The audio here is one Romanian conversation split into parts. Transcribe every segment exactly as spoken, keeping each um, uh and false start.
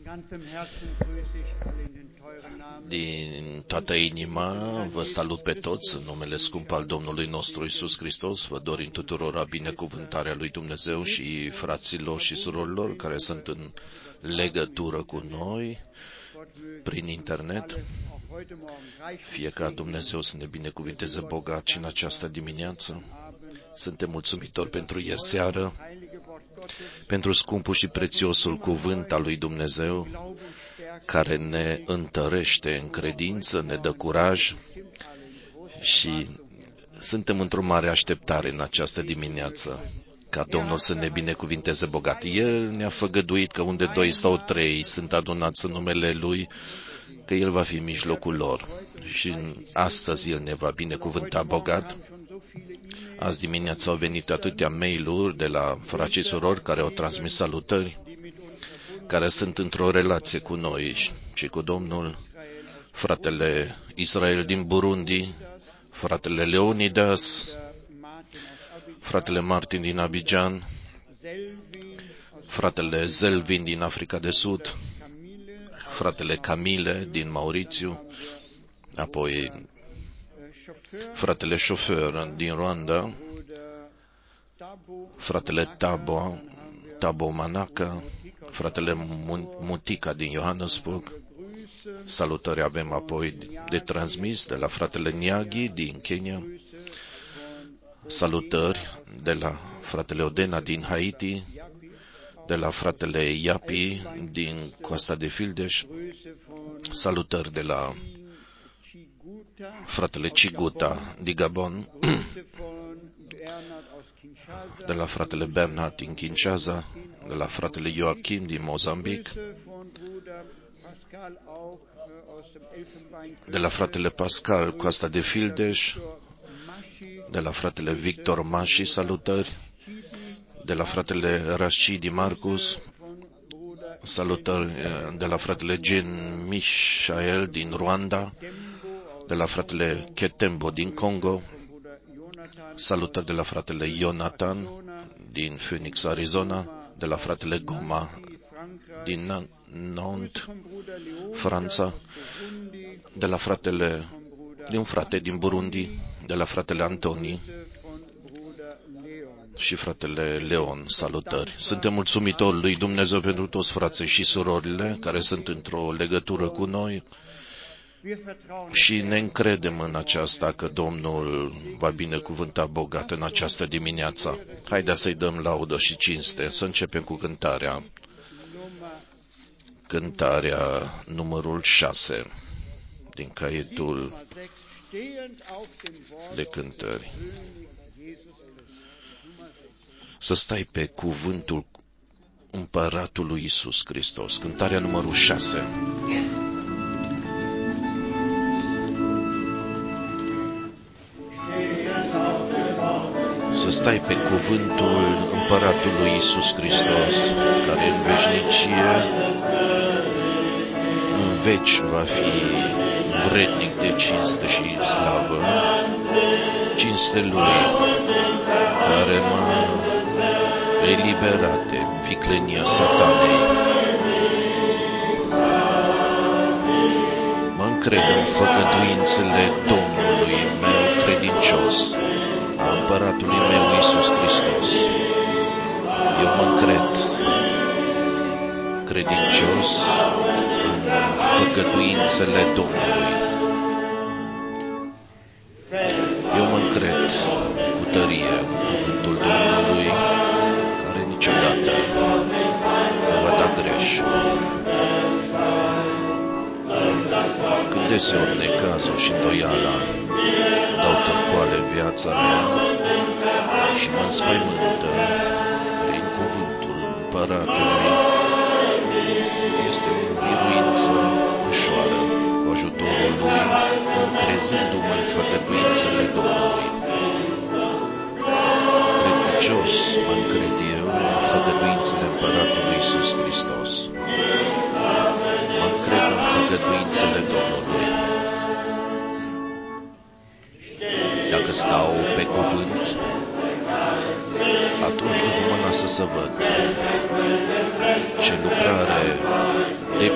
Din toată inima vă salut pe toți în numele scump al Domnului nostru Iisus Hristos. Vă dorim tuturora binecuvântarea lui Dumnezeu și fraților și surorilor care sunt în legătură cu noi prin internet. Fie ca Dumnezeu să ne binecuvinteze bogat și în această dimineață. Suntem mulțumitori pentru ieri seară, pentru scumpul și prețiosul cuvânt al lui Dumnezeu, care ne întărește în credință, ne dă curaj și suntem într-o mare așteptare în această dimineață ca Domnul să ne binecuvinteze bogat. El ne-a făgăduit că unde doi sau trei sunt adunați în numele Lui, că El va fi în mijlocul lor. Și astăzi El ne va binecuvânta bogat. Azi dimineața au venit atâtea mail-uri de la frați și surori care au transmis salutări, care sunt într-o relație cu noi și cu Domnul, fratele Israel din Burundi, fratele Leonidas, fratele Martin din Abidjan, fratele Zelvin din Africa de Sud, fratele Camille din Maurițiu, apoi fratele Șofer din Rwanda, fratele Tabo, Tabo Manaka, fratele Mutica din Johannesburg. Salutări avem apoi de transmis de la fratele Nyagi din Kenya, salutări de la fratele Odena din Haiti, de la fratele Iapi din Coasta de Fildeș, salutări de la fratele Chiguta din Gabon, de la fratele Bernhard din Kinshasa, de la fratele Joachim din Mozambic, de la fratele Pascal Coasta de Fildeș, de la fratele Victor Mashi, salutări, de la fratele Rashidi Marcus, salutări de la fratele Jean Michael din Rwanda, de la fratele Ketembo din Congo, salutări de la fratele Jonathan din Phoenix, Arizona, de la fratele Goma din Nantes, Franța, de la fratele, de un frate din Burundi, de la fratele Antoni și fratele Leon, salutări. Suntem mulțumitori lui Dumnezeu pentru toți frații și surorile care sunt într-o legătură cu noi și ne încredem în aceasta că Domnul va binecuvânta bogat în această dimineață. Haideți să-i dăm laudă și cinste. Să începem cu cântarea. Cântarea numărul șase din caietul de cântări. Să stai pe cuvântul Împăratului Iisus Hristos. Cântarea numărul șase. Să stai pe cuvântul Împăratului Iisus Hristos, care în veșnicie, în veci va fi vrednic de cinste și slavă, cinste Lui, care m-a eliberat de viclenia Satanei. Mă încred în făgăduințele Domnului meu credincios, a Împăratului meu Iisus Hristos. Eu mă încred credincios în făgăduințele Domnului. Eu mă încred cu tărie în cuvântul Domnului, care niciodată nu va da greș. Când deseori necazul și îndoiala dau târcoale în viața mea și mă înspăimântă prin cuvântul Împăratului, este o biruință ușoară cu ajutorul Lui, încrezându-mă în făgăduințele Domnului. Credincios mă încred eu în făgăduințele Împăratului Iisus Hristos. Mă încred în făgăduințele Domnului. Dacă stau pe cuvânt, atunci nu mă lasă să văd ce lucrare de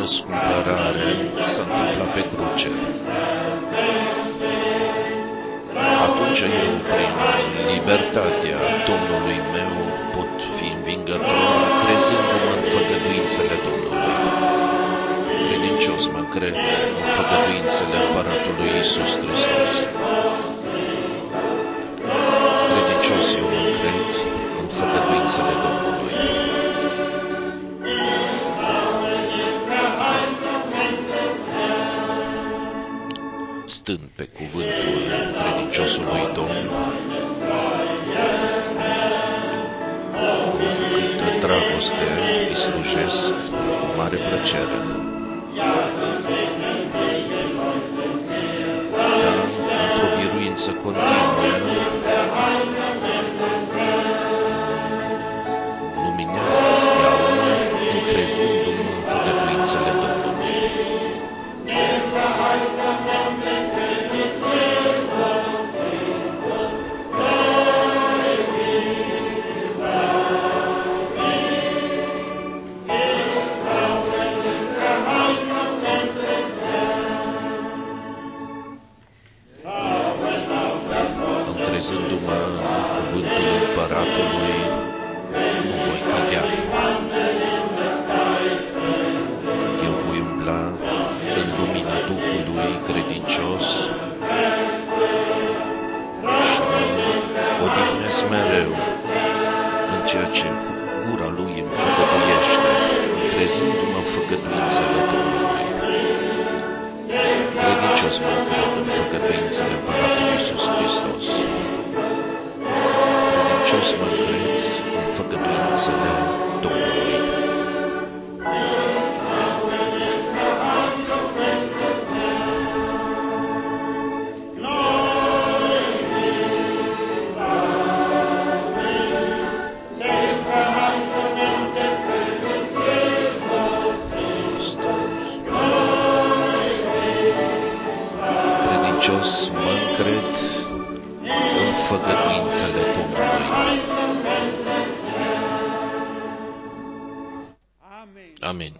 răscumpărare s-a întâmplat pe cruce. Atunci eu, prin libertatea Domnului meu, pot fi învingător, crezându-mă în făgăduințele Domnului. Credincios mă cred în făgăduințele Împăratului Iisus Hristos. Credincios eu mă cred în făgăduințele Domnului. Stând pe cuvântul credinciosului Domn, cu câtă dragoste îi slujesc cu mare plăcere. Dar într-o biruință continuă, luminează steaua, încrezându-mă în făgăduințele Domnului. Încrezându-mă în cuvântul Împăratului, nu voi cădea. Eu voi umbla în lumina Duhului credincios și mă odihnesc mereu în ceea ce cu gura Lui îmi făgăduiește, încrezându-mă în făgăduințele Domnului. Credincios mă cred în făgăduințele Împăratului Iisus Hristos. Credincios mă cred în făgăduințele Domnului. Credincios mă încred în făgăduințele Domnului. Amin.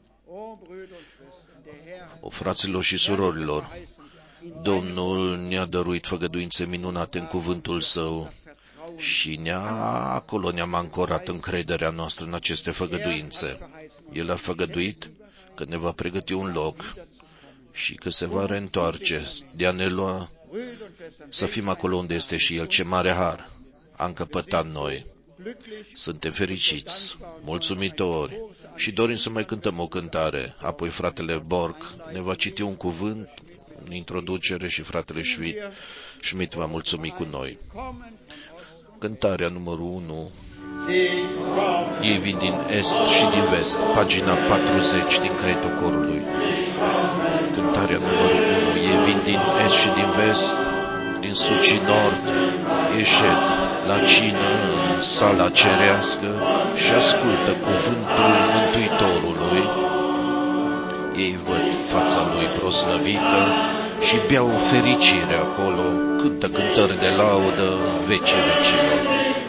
O, fraților și surorilor, Domnul ne-a dăruit făgăduințe minunate în cuvântul Său și ne-a, acolo ne-am ancorat încrederea noastră în aceste făgăduințe. El a făgăduit că ne va pregăti un loc și că se va reîntoarce de a ne lua să fim acolo unde este și El. Ce mare har a încăpătat noi. Suntem fericiți, mulțumitori și dorim să mai cântăm o cântare. Apoi fratele Borg ne va citi un cuvânt în introducere și fratele Schmidt va mulțumi cu noi. Cântarea numărul unu. Ei vin din est și din vest, pagina patruzeci din caietul corului. Cântarea numărul unu. Ei vin din est și din vest, din sud și nord, ieșed la cină în sala cerească și ascultă cuvântul Mântuitorului. Ei văd fața Lui proslăvită și beau fericire acolo, cântă cântări de laudă în vecii vecilor.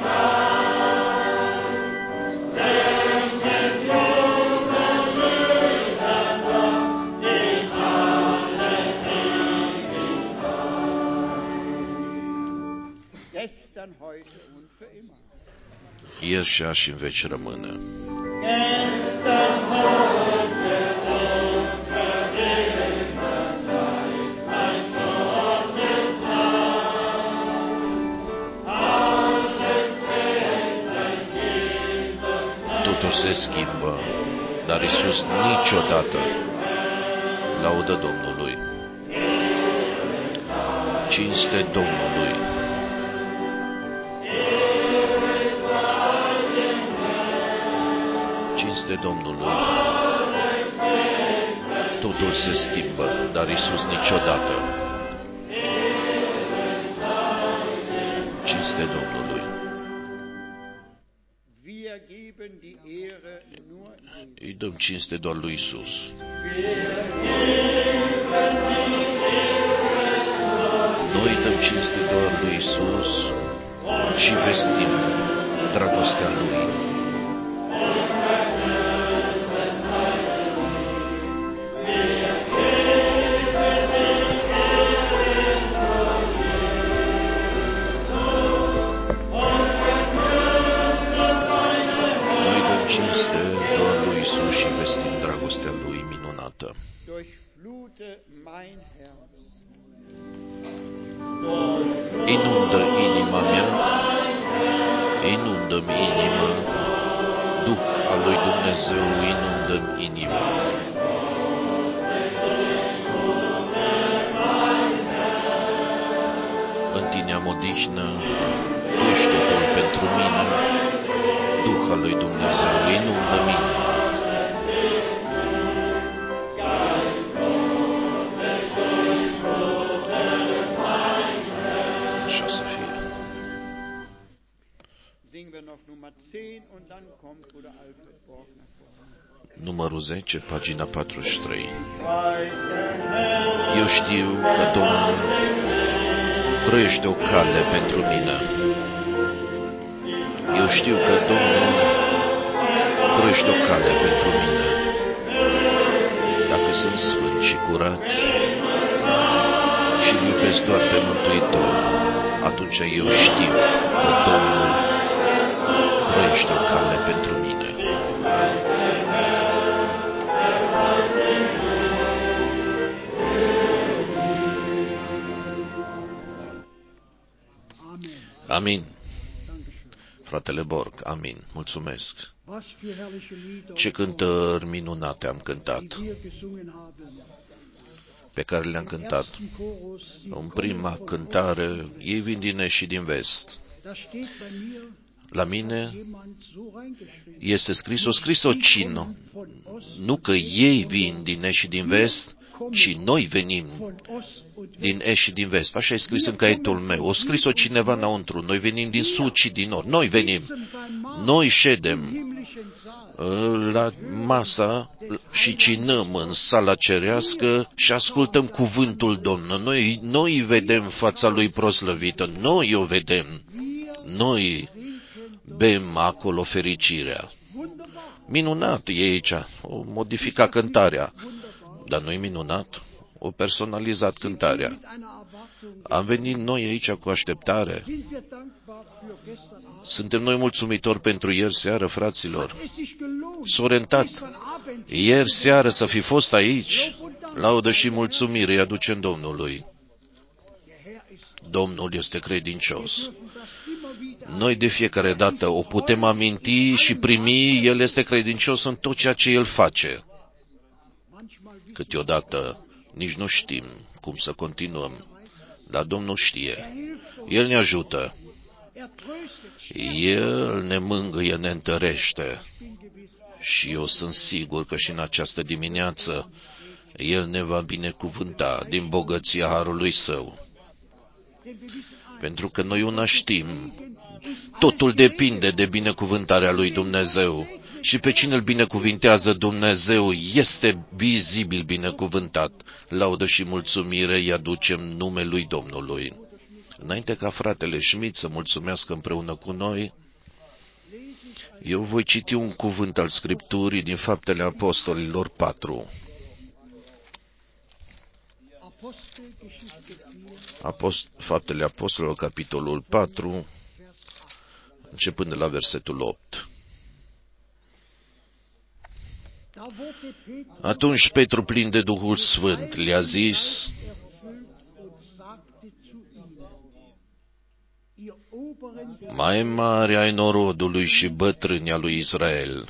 Ieri și azi și în veci rămâne. Totul se schimbă, dar Iisus niciodată. Laudă Domnului. Cinste Domnului. Cinste Domnului. Totul se schimbă, dar Iisus niciodată. Cinste Domnului. Îi dăm cinste doar lui Iisus. Noi dăm cinste doar lui Iisus și vestim dragostea Lui. minunată. Inundă inima mea, inundă-mi inima, Duh al lui Dumnezeu, inundă-mi inima. În tine am odihnă, tu ești totul pentru mine, Duh al lui Dumnezeu, inundă-mi inima. Așa să fie. Numărul zece, pagina patruzeci și trei. Eu știu că Domnul croiește o cale pentru mine. Eu știu că Domnul croiește o cale pentru mine. Dacă sunt sfânt și curat și îl iubesc doar pe Mântuitor, atunci eu știu că Domnul croiește o cale pentru mine. Amin. Fratele Borg, amin. Mulțumesc. Ce cântări minunate am cântat, pe care le-am cântat. În prima cântare, ei vin din est și din vest. La mine este scris, o scris-o cine, nu că ei vin din est și din vest, ci noi venim din est și din vest. Așa e scris în caietul meu. O scris-o cineva înăuntru. Noi venim din sud și din nord. Noi venim. Noi ședem la masa și cinăm în sala cerească și ascultăm cuvântul Domnului. Noi, noi vedem fața lui proslăvită. Noi o vedem. Noi bem acolo fericirea. Minunat e aici. O modifica cântarea. Dar nu-i minunat? O personalizat cântarea. Am venit noi aici cu așteptare. Suntem noi mulțumitori pentru ieri seară, fraților. S-o rentat. Ieri seară să fi fost aici. Laudă și mulțumire îi aducem Domnului. Domnul este credincios. Noi de fiecare dată o putem aminti și primi, El este credincios în tot ceea ce El face. Câteodată nici nu știm cum să continuăm, dar Domnul știe. El ne ajută. El ne mângâie, ne întărește. Și eu sunt sigur că și în această dimineață El ne va binecuvânta din bogăția harului Său. Pentru că noi una știm, totul depinde de binecuvântarea lui Dumnezeu. Și pe cine îl binecuvintează Dumnezeu este vizibil binecuvântat. Laudă și mulțumire îi aducem numelui Domnului. Înainte ca fratele Schmidt să mulțumească împreună cu noi, eu voi citi un cuvânt al Scripturii din Faptele Apostolilor patru. Apost- Faptele Apostolilor, capitolul patru, începând de la versetul opt. Atunci Petru, plin de Duhul Sfânt, le-a zis: mai mare ai norodului și bătrâni a lui Israel.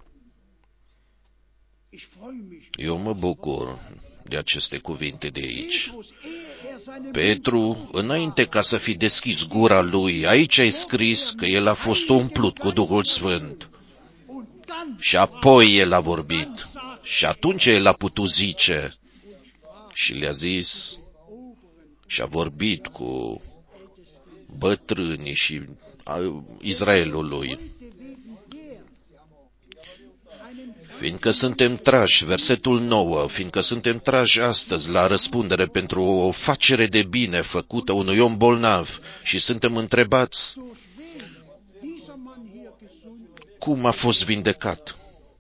Eu mă bucur de aceste cuvinte de aici. Petru, înainte ca să fi deschis gura lui, aici e scris că el a fost umplut cu Duhul Sfânt. Și apoi el a vorbit. Și atunci el a putut zice. Și le-a zis și a vorbit cu bătrânii și Israelului. Fiindcă suntem trași, versetul nouă, fiindcă suntem trași astăzi la răspundere pentru o facere de bine făcută unui om bolnav și suntem întrebați cum a fost vindecat.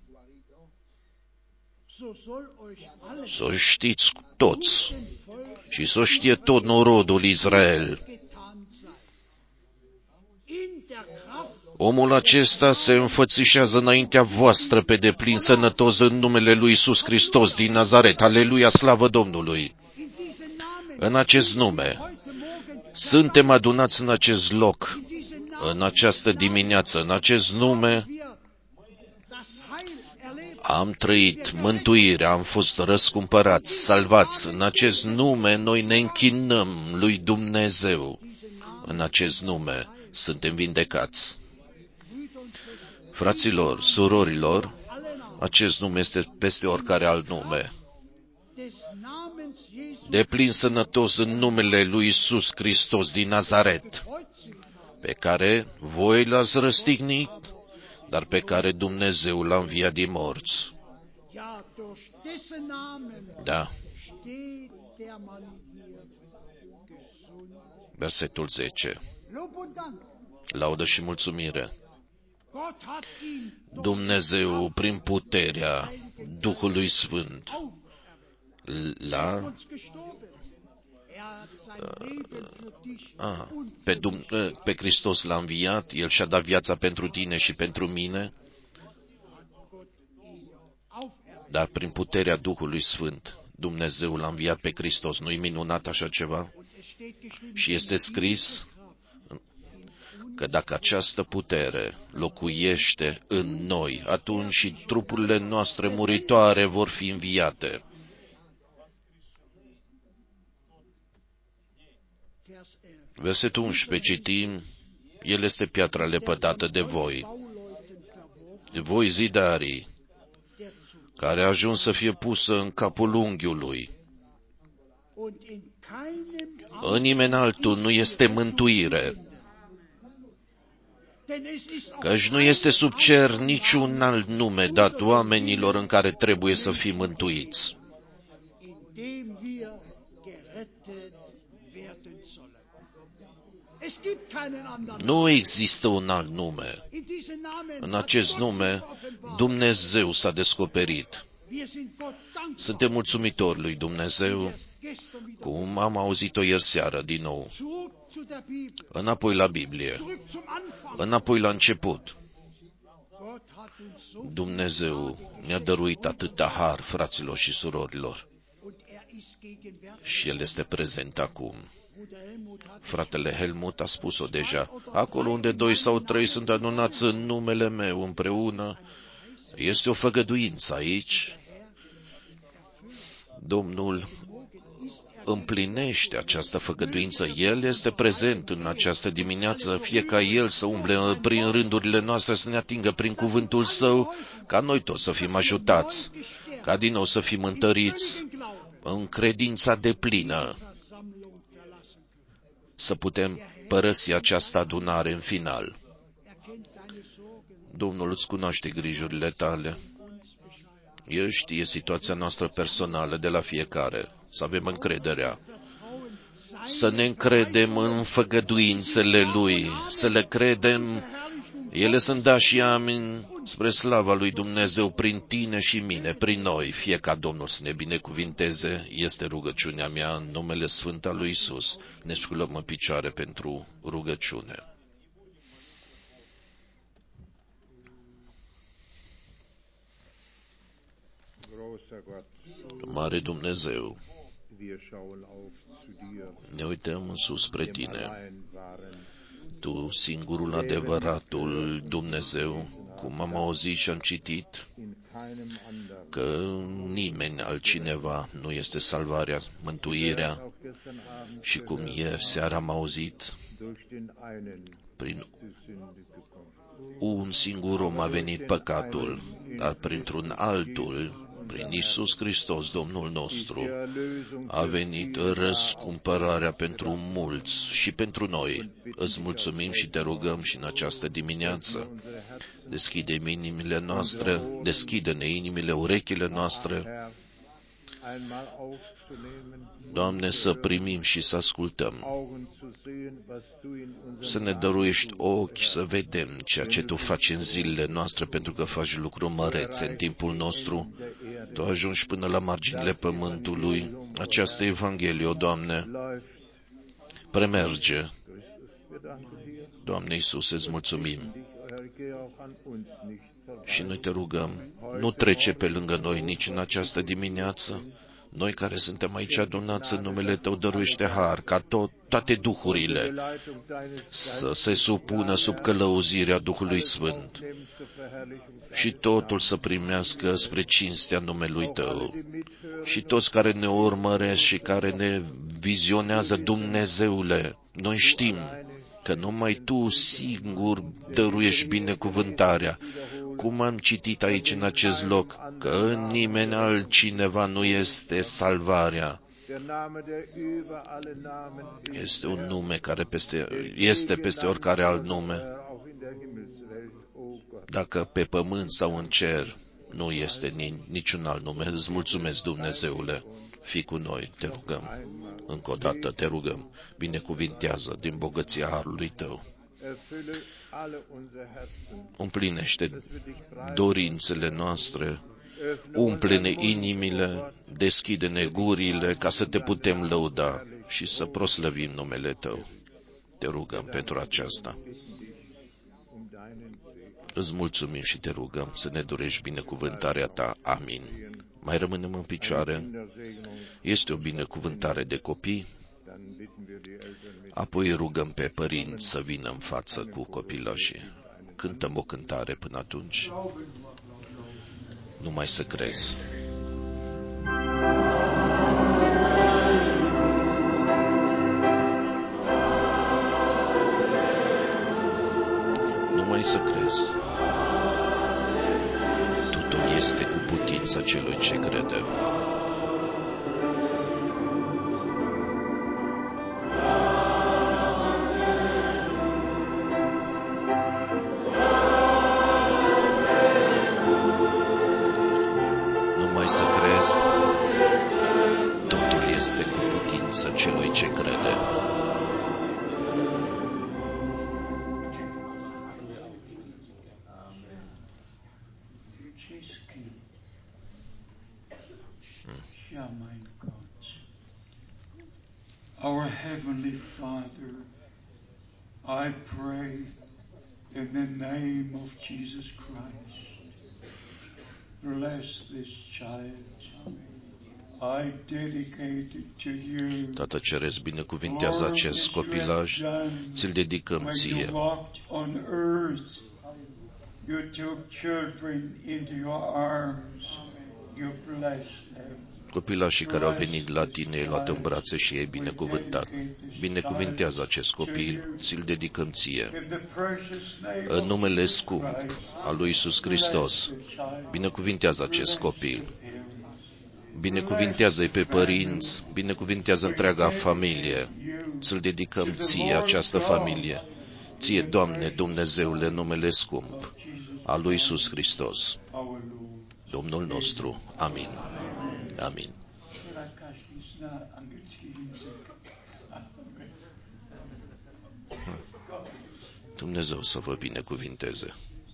Să o știți toți și să o știe tot norodul Israel. Omul acesta se înfățișează înaintea voastră pe deplin sănătos în numele lui Iisus Hristos din Nazaret. Aleluia, slavă Domnului! În acest nume suntem adunați în acest loc, în această dimineață, în acest nume am trăit mântuirea, am fost răscumpărați, salvați. În acest nume noi ne închinăm lui Dumnezeu. În acest nume suntem vindecați. Fraților, surorilor, acest nume este peste oricare alt nume. Deplin sănătos în numele lui Iisus Hristos din Nazaret, pe care voi l-ați răstignit, dar pe care Dumnezeu l-a înviat din morți. Da. Versetul zece. Laudă și mulțumire. Dumnezeu, prin puterea Duhului Sfânt, l-a a, pe, Dum, pe Hristos l-a înviat, El și-a dat viața pentru tine și pentru mine, dar prin puterea Duhului Sfânt, Dumnezeu l-a înviat pe Hristos. Nu-i minunat așa ceva? Și este scris că dacă această putere locuiește în noi, atunci și trupurile noastre muritoare vor fi înviate. Versetul unsprezece citim, El este piatra lepădată de voi, de voi zidarii, care a ajuns să fie pusă în capul unghiului. În nimeni altul nu este mântuire, căci nu este sub cer niciun alt nume dat oamenilor în care trebuie să fim mântuiți. Nu există un alt nume. În acest nume, Dumnezeu s-a descoperit. Suntem mulțumitori lui Dumnezeu, cum am auzit-o ieri seară din nou. Înapoi la Biblie, înapoi la început. Dumnezeu ne-a dăruit atâta har, fraților și surorilor. Și El este prezent acum. Fratele Helmut a spus-o deja. Acolo unde doi sau trei sunt adunați în numele meu împreună, este o făgăduință aici. Domnul împlinește această făgăduință. El este prezent în această dimineață, fie ca El să umble prin rândurile noastre, să ne atingă prin cuvântul Său, ca noi toți să fim ajutați, ca din nou să fim întăriți în credința deplină, să putem părăsi această adunare în final. Domnul îți cunoaște grijurile tale. El știe situația noastră personală de la fiecare. Să avem încrederea. Să ne încredem în făgăduințele Lui. Să le credem. Ele sunt da și amin spre slava lui Dumnezeu prin tine și mine, prin noi. Fie ca Domnul să ne binecuvinteze. Este rugăciunea mea în numele Sfânt al lui Iisus. Ne sculăm în picioare pentru rugăciune. Mare Dumnezeu, ne uităm în sus spre Tine. Tu, singurul adevăratul Dumnezeu, cum am auzit și am citit, că nimeni altcineva nu este salvarea, mântuirea, și cum ieri seara am auzit, prin un singur om a venit păcatul, dar printr-un altul, prin Iisus Hristos, Domnul nostru, a venit răscumpărarea pentru mulți și pentru noi. Îți mulțumim și te rugăm și în această dimineață. Deschide-mi inimile noastre, deschide-ne inimile, urechile noastre, Doamne, să primim și să ascultăm, să ne dăruiești ochi să vedem ceea ce Tu faci în zilele noastre, pentru că faci lucruri mărețe în timpul nostru. Tu ajungi până la marginile pământului. Această Evanghelie, o Doamne, premerge Doamne Iisuse, îți mulțumim. Și noi te rugăm, nu trece pe lângă noi nici în această dimineață. Noi care suntem aici adunați în numele Tău, dăruiește har ca tot, toate duhurile să se supună sub călăuzirea Duhului Sfânt și totul să primească spre cinstea numelui Tău. Și toți care ne urmăresc și care ne vizionează, Dumnezeule, noi știm că numai Tu singur dăruiești binecuvântarea. Cum am citit aici în acest loc, că în nimeni altcineva nu este salvarea. Este un nume care peste, este peste oricare alt nume. Dacă pe pământ sau în cer, nu este niciun alt nume. Îți mulțumesc, Dumnezeule. Fii cu noi, te rugăm. Încă o dată te rugăm. Binecuvintează din bogăția harului Tău. Împlinește dorințele noastre, umple-ne inimile, deschide-ne gurile ca să te putem lăuda și să proslăvim numele Tău. Te rugăm pentru aceasta. Îți mulțumim și te rugăm să ne dorești binecuvântarea Ta. Amin. Mai rămânem în picioare. Este o binecuvântare de copii. Apoi rugăm pe părinți să vină în față cu copilașii. Cântăm o cântare până atunci. Numai să crezi. Numai să crezi. Totul este cu putința celui ce crede. Numai să crezi. Totul este cu putința celui ce crede. Ja, mein Gott, our Heavenly Father, I pray in the name of Jesus Christ, bless this child. I dedicate it to you. Tată Ceresc, binecuvintează acest copilaj, ți-l dedicăm Ție. You took children into your arms. You blessed them. Copilașii care au venit la Tine, i-ai luat în brațe și i-ai binecuvântat. Binecuvintează acest copil, ți-l dedicăm Ție. În numele scump al lui Iisus Hristos, binecuvintează acest copil. Binecuvintează-i pe părinți, binecuvintează întreaga familie. Ți-l dedicăm Ție, această familie. Ție, Doamne, Dumnezeule, în numele scump al lui Iisus Hristos, Domnul nostru. Amin. Amin. Dumnezeu să vă binecuvinteze.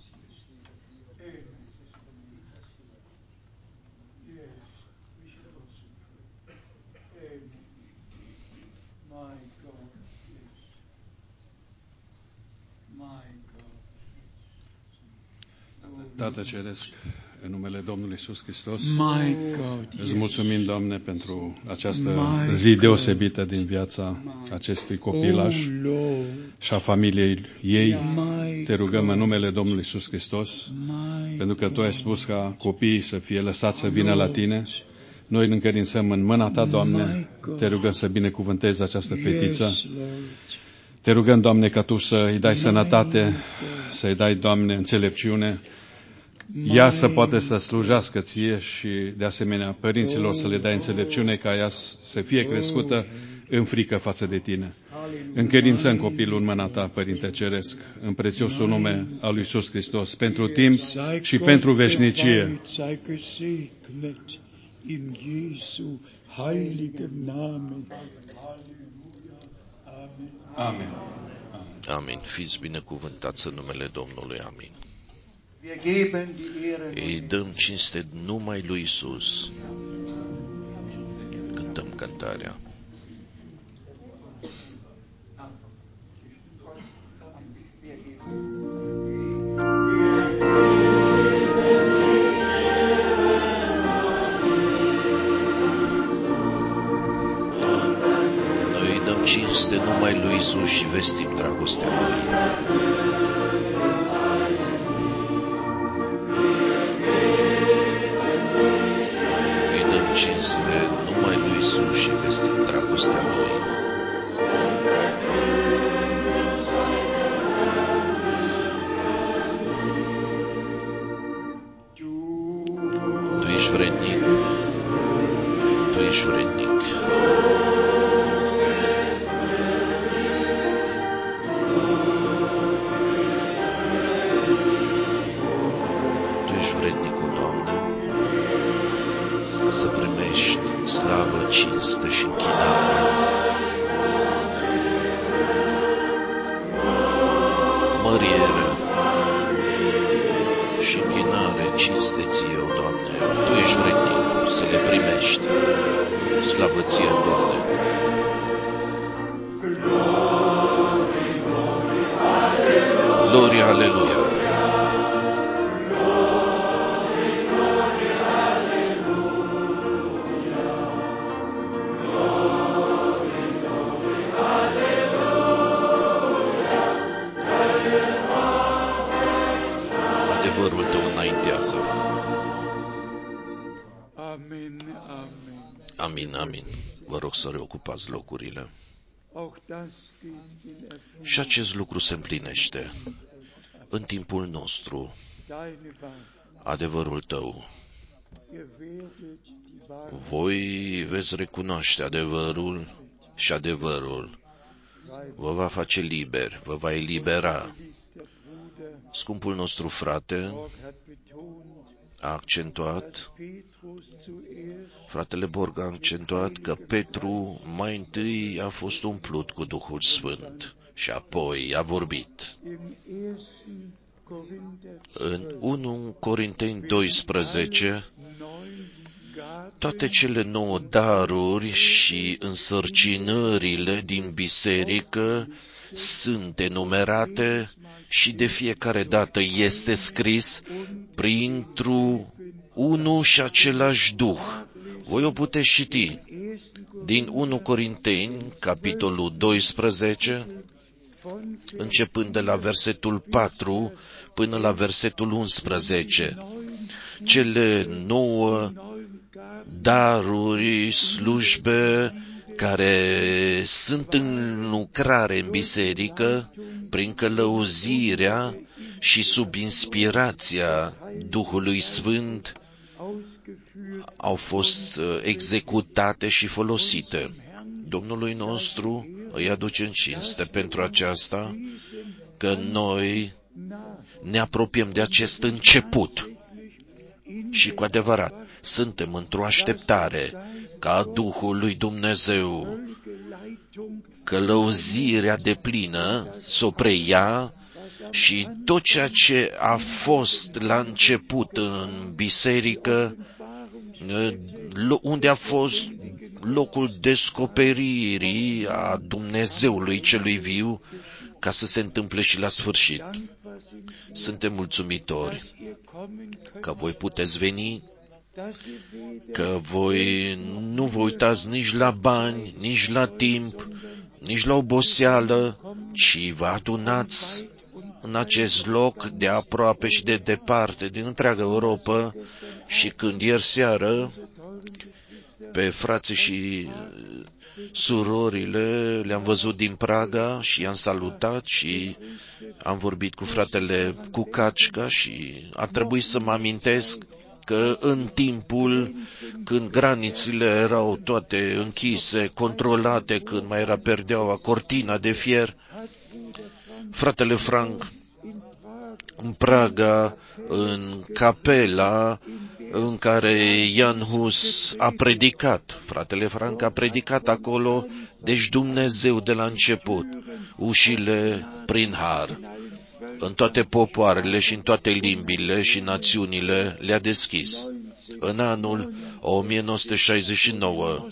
Tată Ceresc, în numele Domnului Iisus Hristos, îți mulțumim, Doamne, pentru această zi deosebită din viața acestui copilaș și a familiei ei. Te rugăm în numele Domnului Iisus Hristos, pentru că Tu ai spus ca copiii să fie lăsați să vină la Tine. Noi îl încredințăm în mâna Ta, Doamne. Te rugăm să binecuvântezi această fetiță. Te rugăm, Doamne, ca Tu să-i dai sănătate, să-i dai, Doamne, înțelepciune, ea să poate să slujească Ție și, de asemenea, părinților să le dai înțelepciune ca ea să fie crescută în frică față de Tine. Încredințăm copilul în mâna Ta, Părinte Ceresc, în prețiosul nume al lui Iisus Hristos, pentru timp și pentru veșnicie. Amin. Amin. Fiți binecuvântați în numele Domnului. Amin. Îi dăm cinste numai lui Iisus. Cântăm cântarea. vrednic, Tu ești vrednic. Tu ești vrednic, o Doamne, să primești slavă, cinste și închinare. Mărire și închinare, cinste ție, o Doamne. Tu ești vrednic să le primești. Slavă ție, Doamne. Gloria, aleluia. Adevărul Tău înaintează. Amen, amen. Amin, amin. Vă rog să reocupați locurile. Auch das geht in Erfüllung. Și acest lucru se împlinește în timpul nostru. Deine Wahrheit. Adevărul Tău. Ihr werdet die Wahrheit Voi veți recunoaște adevărul și adevărul vă va face liber, vă va elibera. der Bruder Scumpul nostru frate Borg hat betont, a accentuat, dass Petrus zuerst fratele Borg a accentuat că Petru mai întâi a fost umplut cu Duhul Sfânt și apoi a vorbit. im ersten Korinther În unu Corinteni doisprezece, neun Gaben toate cele nouă daruri și însărcinările din biserică sunt enumerate și de fiecare dată este scris printr-un unul și același Duh. Voi o puteți citi din unu Corinteni, capitolul doisprezece, începând de la versetul patru până la versetul unsprezece. Cele nouă daruri, slujbe care sunt în lucrare în biserică prin călăuzirea și sub inspirația Duhului Sfânt au fost executate și folosite. Domnului nostru îi aduce în cinste pentru aceasta că noi ne apropiem de acest început și cu adevărat suntem într-o așteptare ca Duhul lui Dumnezeu, călăuzirea deplină, să o preia și tot ceea ce a fost la început în biserică, unde a fost locul descoperirii a Dumnezeului celui viu, ca să se întâmple și la sfârșit. Suntem mulțumitori că voi puteți veni, că voi nu vă uitați nici la bani, nici la timp, nici la oboseală, ci vă adunați în acest loc de aproape și de departe, din întreaga Europa, și când ieri seară pe frații și surorile le-am văzut din Praga și i-am salutat și am vorbit cu fratele Cucacica și a trebuit să mă amintesc că în timpul când granițele erau toate închise, controlate, când mai era perdeaua, cortina de fier, fratele Frank în Praga, în capela în care Jan Hus a predicat. Fratele Frank a predicat acolo, deci Dumnezeu de la început, ușile prin har, în toate popoarele și în toate limbile și națiunile le-a deschis. În anul o mie nouă sute șaizeci și nouă,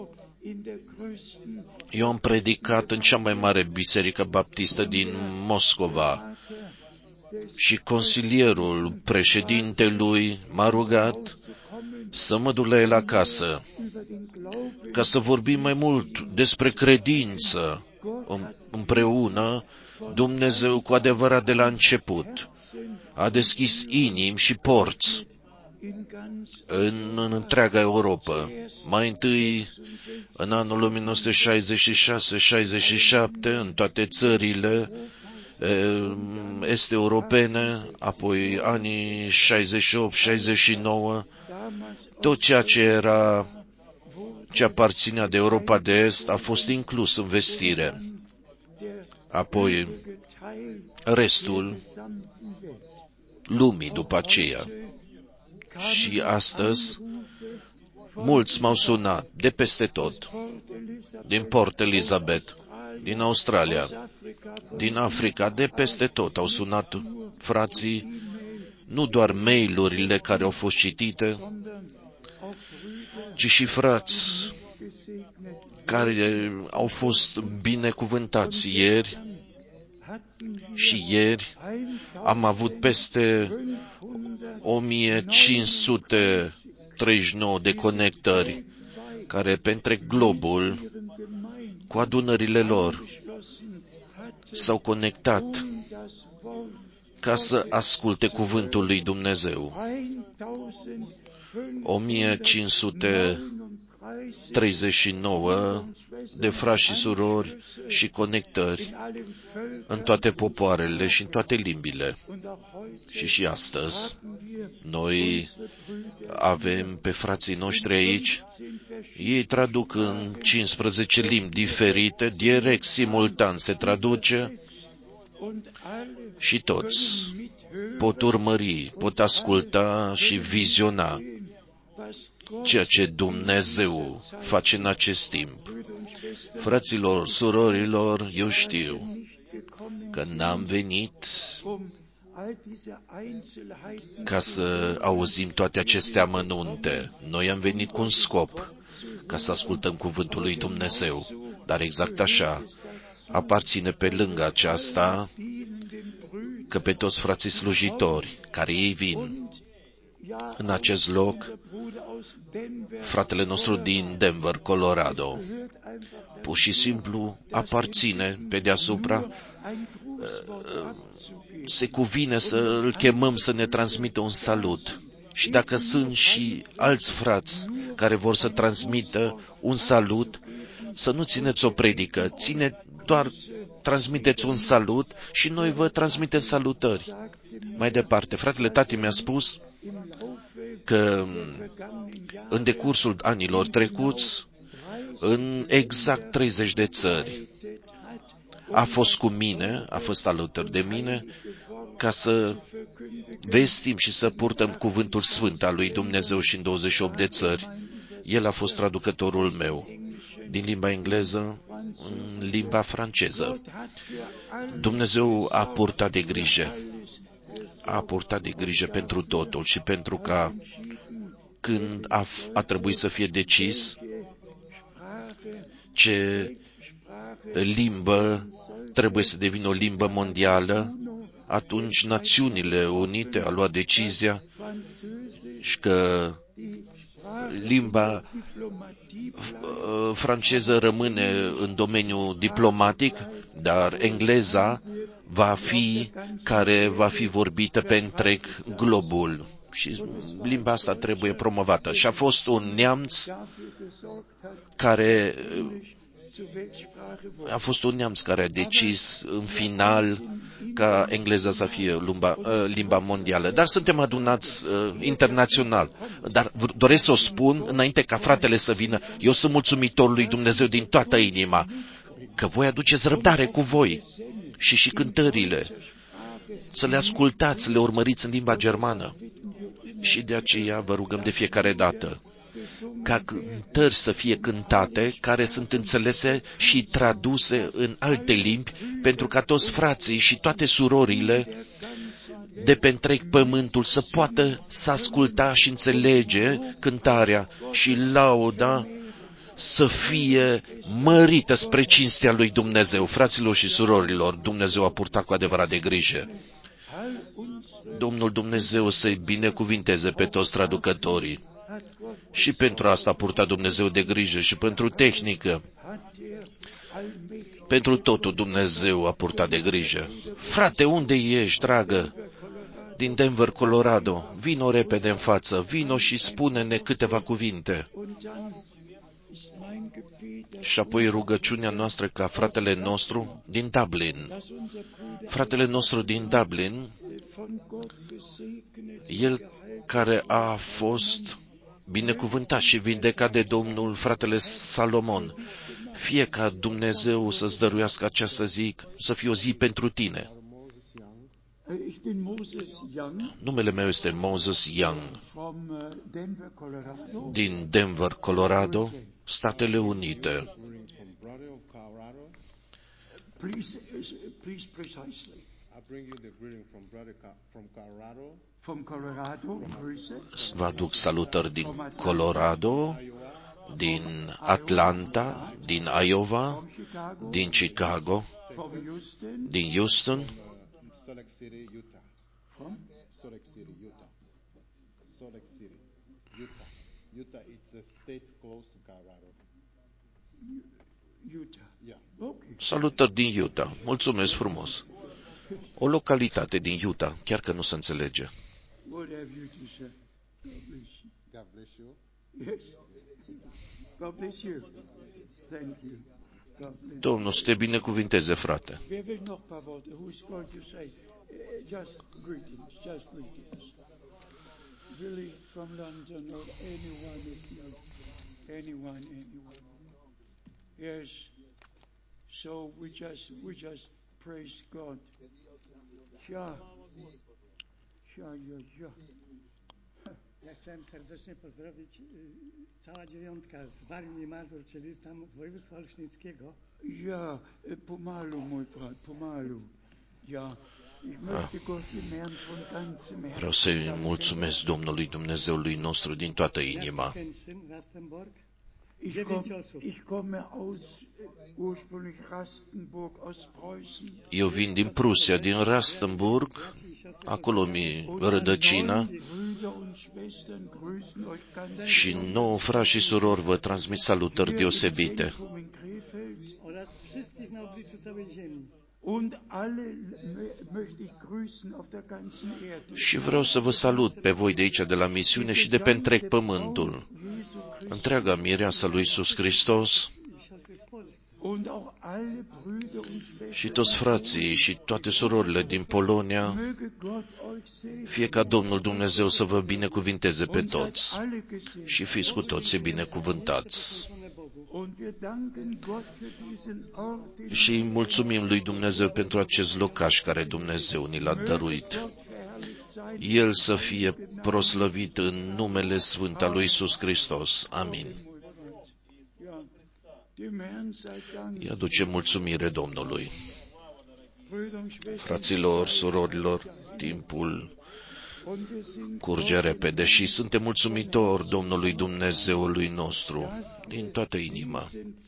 eu am predicat în cea mai mare biserică baptistă din Moscova și consilierul președintelui m-a rugat să mă duc la el acasă, ca să vorbim mai mult despre credință împreună. Dumnezeu cu adevărat de la început a deschis inimi și porți în, în întreaga Europa. Mai întâi, în anul o mie nouă sute șaizeci și șase șaizeci și șapte, în toate țările este europene, apoi anii șaizeci și opt șaizeci și nouă, tot ceea ce era, ce aparținea de Europa de Est a fost inclus în vestire. Apoi restul lumii după aceea. Și astăzi mulți m-au sunat de peste tot, din Port Elizabeth, din Australia, din Africa, de peste tot au sunat frații, nu doar mail-urile care au fost citite, ci și frați care au fost binecuvântați ieri. Și ieri am avut peste o mie cinci sute treizeci și nouă de conectări care pe întreg globul, cu adunările lor, s-au conectat ca să asculte cuvântul lui Dumnezeu. o mie cinci sute treizeci și nouă de frați și surori și conectări în toate popoarele și în toate limbile. Și și astăzi noi avem pe frații noștri aici. Ei traduc în cincisprezece limbi diferite, direct, simultan se traduce și toți pot urmări, pot asculta și viziona ceea ce Dumnezeu face în acest timp. Fraților, surorilor, eu știu că n-am venit ca să auzim toate aceste amănunte. Noi am venit cu un scop, ca să ascultăm cuvântul lui Dumnezeu. Dar exact așa, aparține pe lângă aceasta că pe toți frații slujitori care ei vin în acest loc, fratele nostru din Denver, Colorado, pur și simplu aparține pe deasupra, se cuvine să îl chemăm să ne transmită un salut. Și dacă sunt și alți frați care vor să transmită un salut, să nu țineți o predică, ține doar transmiteți un salut și noi vă transmitem salutări. Mai departe, fratele tati mi-a spus că în decursul anilor trecuți, în exact treizeci de țări, a fost cu mine, a fost alături de mine, ca să vestim și să purtăm cuvântul sfânt al lui Dumnezeu și în douăzeci și opt de țări. El a fost traducătorul meu, din limba engleză în limba franceză. Dumnezeu a purtat de grijă, a purtat de grijă pentru totul și pentru ca când a, a trebuit să fie decis ce limbă trebuie să devină o limbă mondială, atunci Națiunile Unite a luat decizia și că limba franceză rămâne în domeniul diplomatic, dar engleza va fi care va fi vorbită pe întreg globul. Și limba asta trebuie promovată. Și a fost un neamț care a fost un neamț care a decis în final ca engleza să fie limba, limba mondială. Dar suntem adunați uh, internațional. Dar doresc să o spun înainte ca fratele să vină. Eu sunt mulțumitor lui Dumnezeu din toată inima că voi aduceți răbdare cu voi și și cântările. Să le ascultați, să le urmăriți în limba germană. Și de aceea vă rugăm de fiecare dată ca cântări să fie cântate, care sunt înțelese și traduse în alte limbi, pentru ca toți frații și toate surorile de pe întreg pământul să poată să asculta și înțelege cântarea și lauda să fie mărită spre cinstea lui Dumnezeu. Fraților și surorilor, Dumnezeu a purtat cu adevărat de grijă. Domnul Dumnezeu să-i binecuvinteze pe toți traducătorii. Și pentru asta a purtat Dumnezeu de grijă și pentru tehnică. Pentru totul Dumnezeu a purtat de grijă. Frate, unde ești, dragă? Din Denver, Colorado. Vino repede în față, vino și spune-ne câteva cuvinte. Și apoi rugăciunea noastră ca fratele nostru din Dublin, fratele nostru din Dublin, el care a fost binecuvântat și vindecat de Domnul, fratele Salomon, fie ca Dumnezeu să-ți dăruiască această zi, să fie o zi pentru tine. Numele meu este Moses Young, din Denver, Colorado, Statele Unite. Vă aduc salutări din Colorado, din Atlanta, din Iowa, din Chicago, din Houston, Salt Lake City, Utah. From? Salt Lake City, Utah. Salt Lake City, Utah. Utah, it's a state close to Colorado. Utah. Yeah. Okay. Salutări din Utah. Mulțumesc frumos. O localitate din Utah, chiar că nu se înțelege. What have you to say? God bless you. God bless you. Yes. God bless you. Thank you. Domnul să te binecuvinteze, frate. Wer will noch ein paar Worte? Who is going to say? Uh, Just greetings, just greetings. Really from London or anyone of you, anyone, anyone. Yes. So we just, we just praise God. Ja, ja, ja, ja. Ja chciałem serdecznie pozdrowić y, cała dziewiątka z Warmii, Mazur, czyli tam z województwa olsztyńskiego. Ja, äh, pomalu, mój brat, pomalu. Ja, ich möchte Gott im Herrn von ganzem Herzen. Vreau să-i mulțumesc Domnului Dumnezeului nostru din toată inima. Ich komme, ich komme aus äh, ursprünglich Rastenburg, aus Preußen. Eu vin din Prusia, din Rastenburg, acolo mi rădăcina, și nouă frați și surori vă transmit salutări deosebite. Și vreau să vă salut pe voi de aici, de la misiune și de pe întreg pământul. Întreaga mireasă lui Iisus Hristos și toți frații și toate surorile din Polonia, fie ca Domnul Dumnezeu să vă binecuvinteze pe toți și fiți cu toții binecuvântați. Și îi mulțumim lui Dumnezeu pentru acest locaș care Dumnezeu ni l-a dăruit. El să fie proslăvit în numele sfânt al lui Iisus Hristos. Amin. Îi aduce mulțumire Domnului. Fraților, surorilor, timpul curge repede și suntem mulțumitori Domnului Dumnezeului nostru din toată inima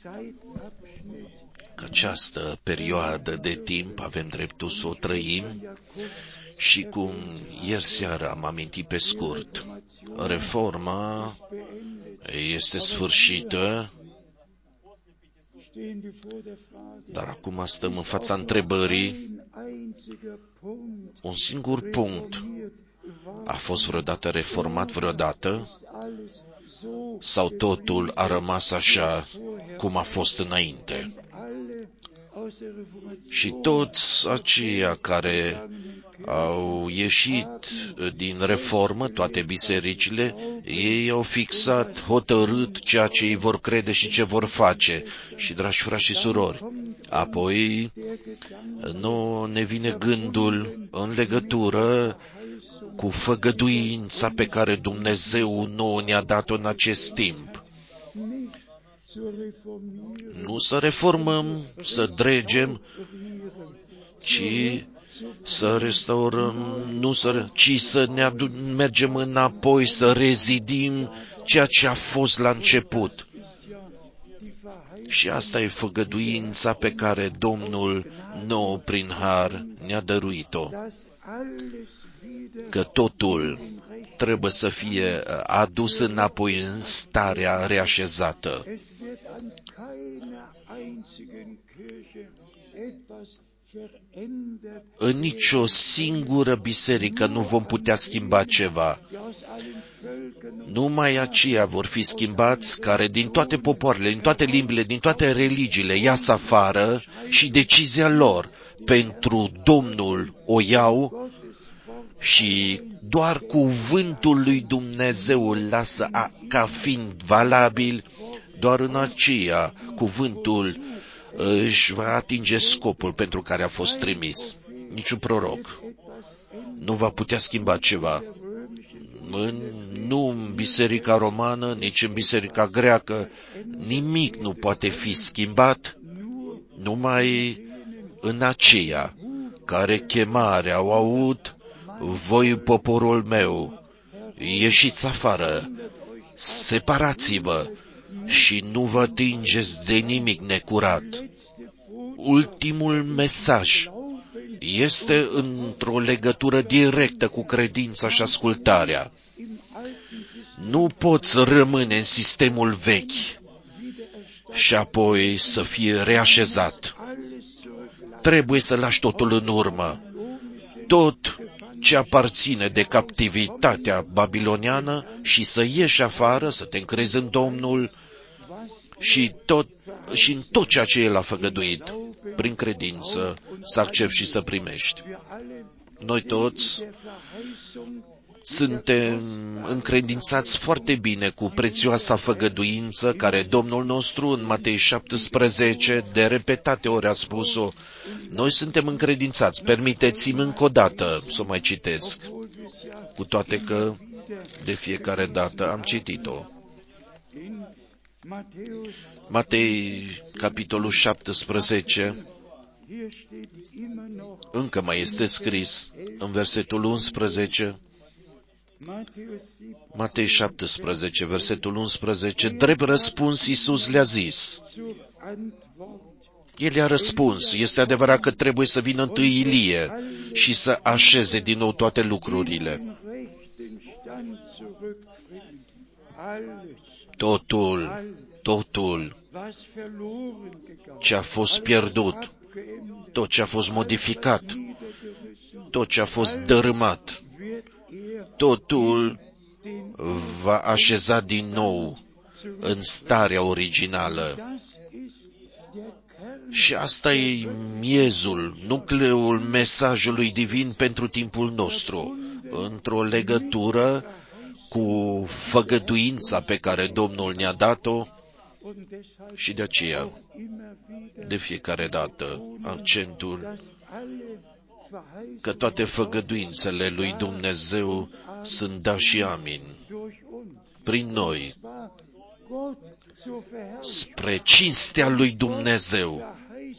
că această perioadă de timp avem dreptul să o trăim și cum ieri seara am amintit pe scurt, reforma este sfârșită, dar acum stăm în fața întrebării, un singur punct: a fost vreodată reformat vreodată? Sau totul a rămas așa cum a fost înainte? Și toți aceia care au ieșit din reformă, toate bisericile, ei au fixat, hotărât ceea ce ei vor crede și ce vor face. Și, dragi frați și surori, apoi nu ne vine gândul în legătură cu făgăduința pe care Dumnezeu nouă ne-a dat-o în acest timp. Nu să reformăm, să dregem, ci să restaurăm, nu să, ci să ne adu- mergem înapoi, să rezidim ceea ce a fost la început. Și asta e făgăduința pe care Domnul nou prin har ne-a dăruit-o. Că totul trebuie să fie adus înapoi în starea reașezată. în nicio singură biserică nu vom putea schimba ceva. Numai aceia vor fi schimbați care din toate popoarele, din toate limbile, din toate religiile ies afară și decizia lor pentru Domnul o iau și doar cuvântul lui Dumnezeu îl lasă a, ca fiind valabil, doar în aceea cuvântul își va atinge scopul pentru care a fost trimis. Niciun proroc nu va putea schimba ceva. În, nu în biserica romană, nici în biserica greacă, nimic nu poate fi schimbat, numai în aceea care chemarea au avut: voi, poporul meu, ieșiți afară, separați-vă și nu vă atingeți de nimic necurat. Ultimul mesaj este într-o legătură directă cu credința și ascultarea. Nu poți rămâne în sistemul vechi și apoi să fie reașezat. Trebuie să lași totul în urmă. Tot ce aparține de captivitatea babiloniană și să ieși afară, să te încrezi în Domnul și, tot, și în tot ceea ce El a făgăduit, prin credință, să accepti și să primești. Noi toți suntem încredințați foarte bine cu prețioasa făgăduință care Domnul nostru în Matei șaptesprezece de repetate ori a spus-o. Noi suntem încredințați. Permiteți-mi încă o dată să mai citesc, cu toate că de fiecare dată am citit-o. Matei, capitolul șaptesprezece, încă mai este scris în versetul unsprezece, Matei șaptesprezece, versetul unsprezece, drept răspuns Iisus le-a zis. El i-a răspuns, este adevărat că trebuie să vină întâi Ilie și să așeze din nou toate lucrurile. Totul, totul ce a fost pierdut, tot ce a fost modificat, tot ce a fost dărâmat, totul va așeza din nou în starea originală. Și asta e miezul, nucleul mesajului divin pentru timpul nostru, într-o legătură cu făgăduința pe care Domnul ne-a dat-o și de aceea, de fiecare dată, accentul că toate făgăduințele lui Dumnezeu sunt da și amin prin noi, spre cinstea lui Dumnezeu.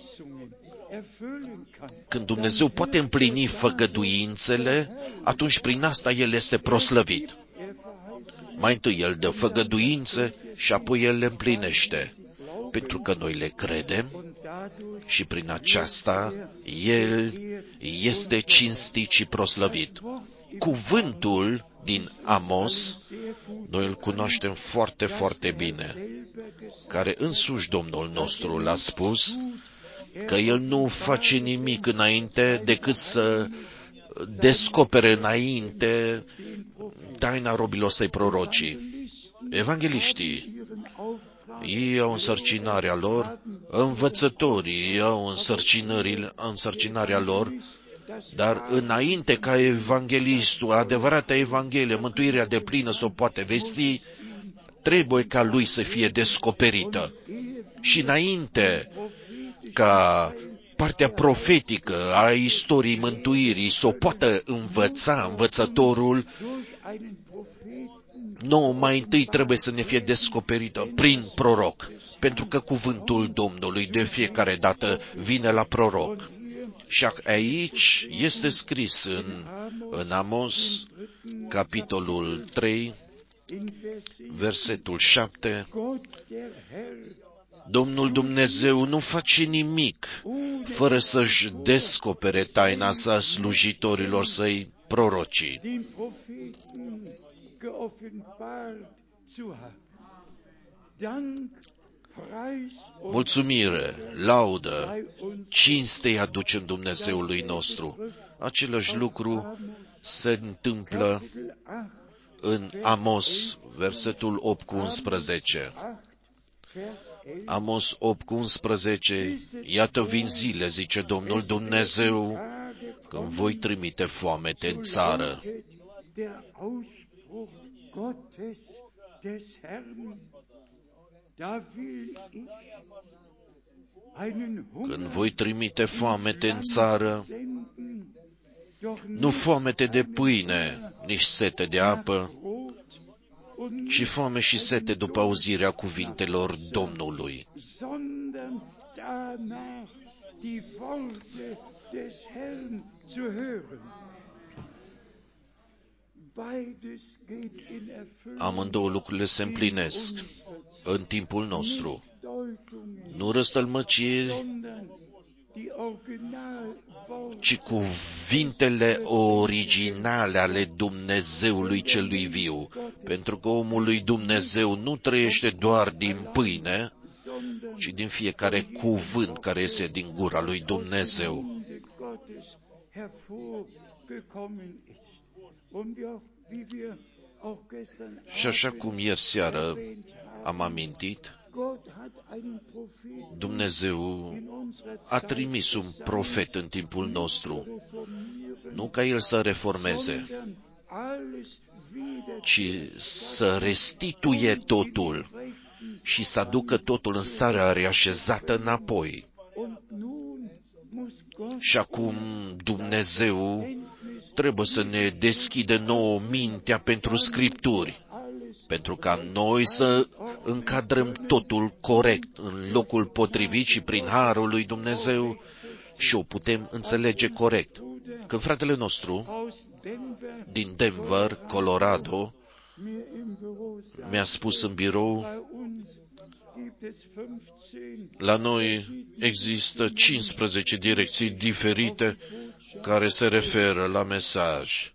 Când Dumnezeu poate împlini făgăduințele, atunci prin asta El este proslăvit. Mai întâi El dă făgăduințe și apoi El le împlinește, pentru că noi le credem și prin aceasta El este cinstit și proslăvit. Cuvântul din Amos, noi îl cunoaștem foarte, foarte bine, care însuși Domnul nostru l-a spus, că El nu face nimic înainte decât să descopere înainte taina robilor săi prorocii. Evangheliștii, ei au însărcinarea lor, învățătorii au însărcinarea lor, dar înainte ca evanghelistul, adevărata Evanghelie, mântuirea de plină să o poate vesti, trebuie ca lui să fie descoperită. Și înainte ca partea profetică a istoriei mântuirii să o poată învăța învățătorul, nouă mai întâi trebuie să ne fie descoperită prin proroc, pentru că cuvântul Domnului de fiecare dată vine la proroc. Și aici este scris în, în Amos, capitolul trei, versetul șapte, Domnul Dumnezeu nu face nimic fără să-și descopere taina sa slujitorilor săi prorocii. mulțumire, laudă, cinste îi aducem Dumnezeului nostru. Același lucru se întâmplă în Amos, versetul opt cu unsprezece. Amos opt cu unsprezece, iată vin zile, zice Domnul Dumnezeu, când voi trimite foamete în țară. Când voi trimite foamete în țară, nu foamete de pâine, nici sete de apă, ci foame și sete după auzirea cuvintelor Domnului. Amândouă lucrurile se împlinesc în timpul nostru. Nu răstălmăciri, ci cuvintele originale ale Dumnezeului celui viu. Pentru că omul lui Dumnezeu nu trăiește doar din pâine, ci din fiecare cuvânt care iese din gura lui Dumnezeu. Și așa cum ieri seară am amintit, Dumnezeu a trimis un profet în timpul nostru, nu ca el să reformeze, ci să restituie totul și să aducă totul în starea reașezată înapoi. Și acum Dumnezeu trebuie să ne deschidă nouă mintea pentru Scripturi, pentru ca noi să încadrăm totul corect în locul potrivit și prin harul lui Dumnezeu și o putem înțelege corect. Când fratele nostru din Denver, Colorado, mi-a spus în birou, la noi există cincisprezece direcții diferite care se referă la mesaj.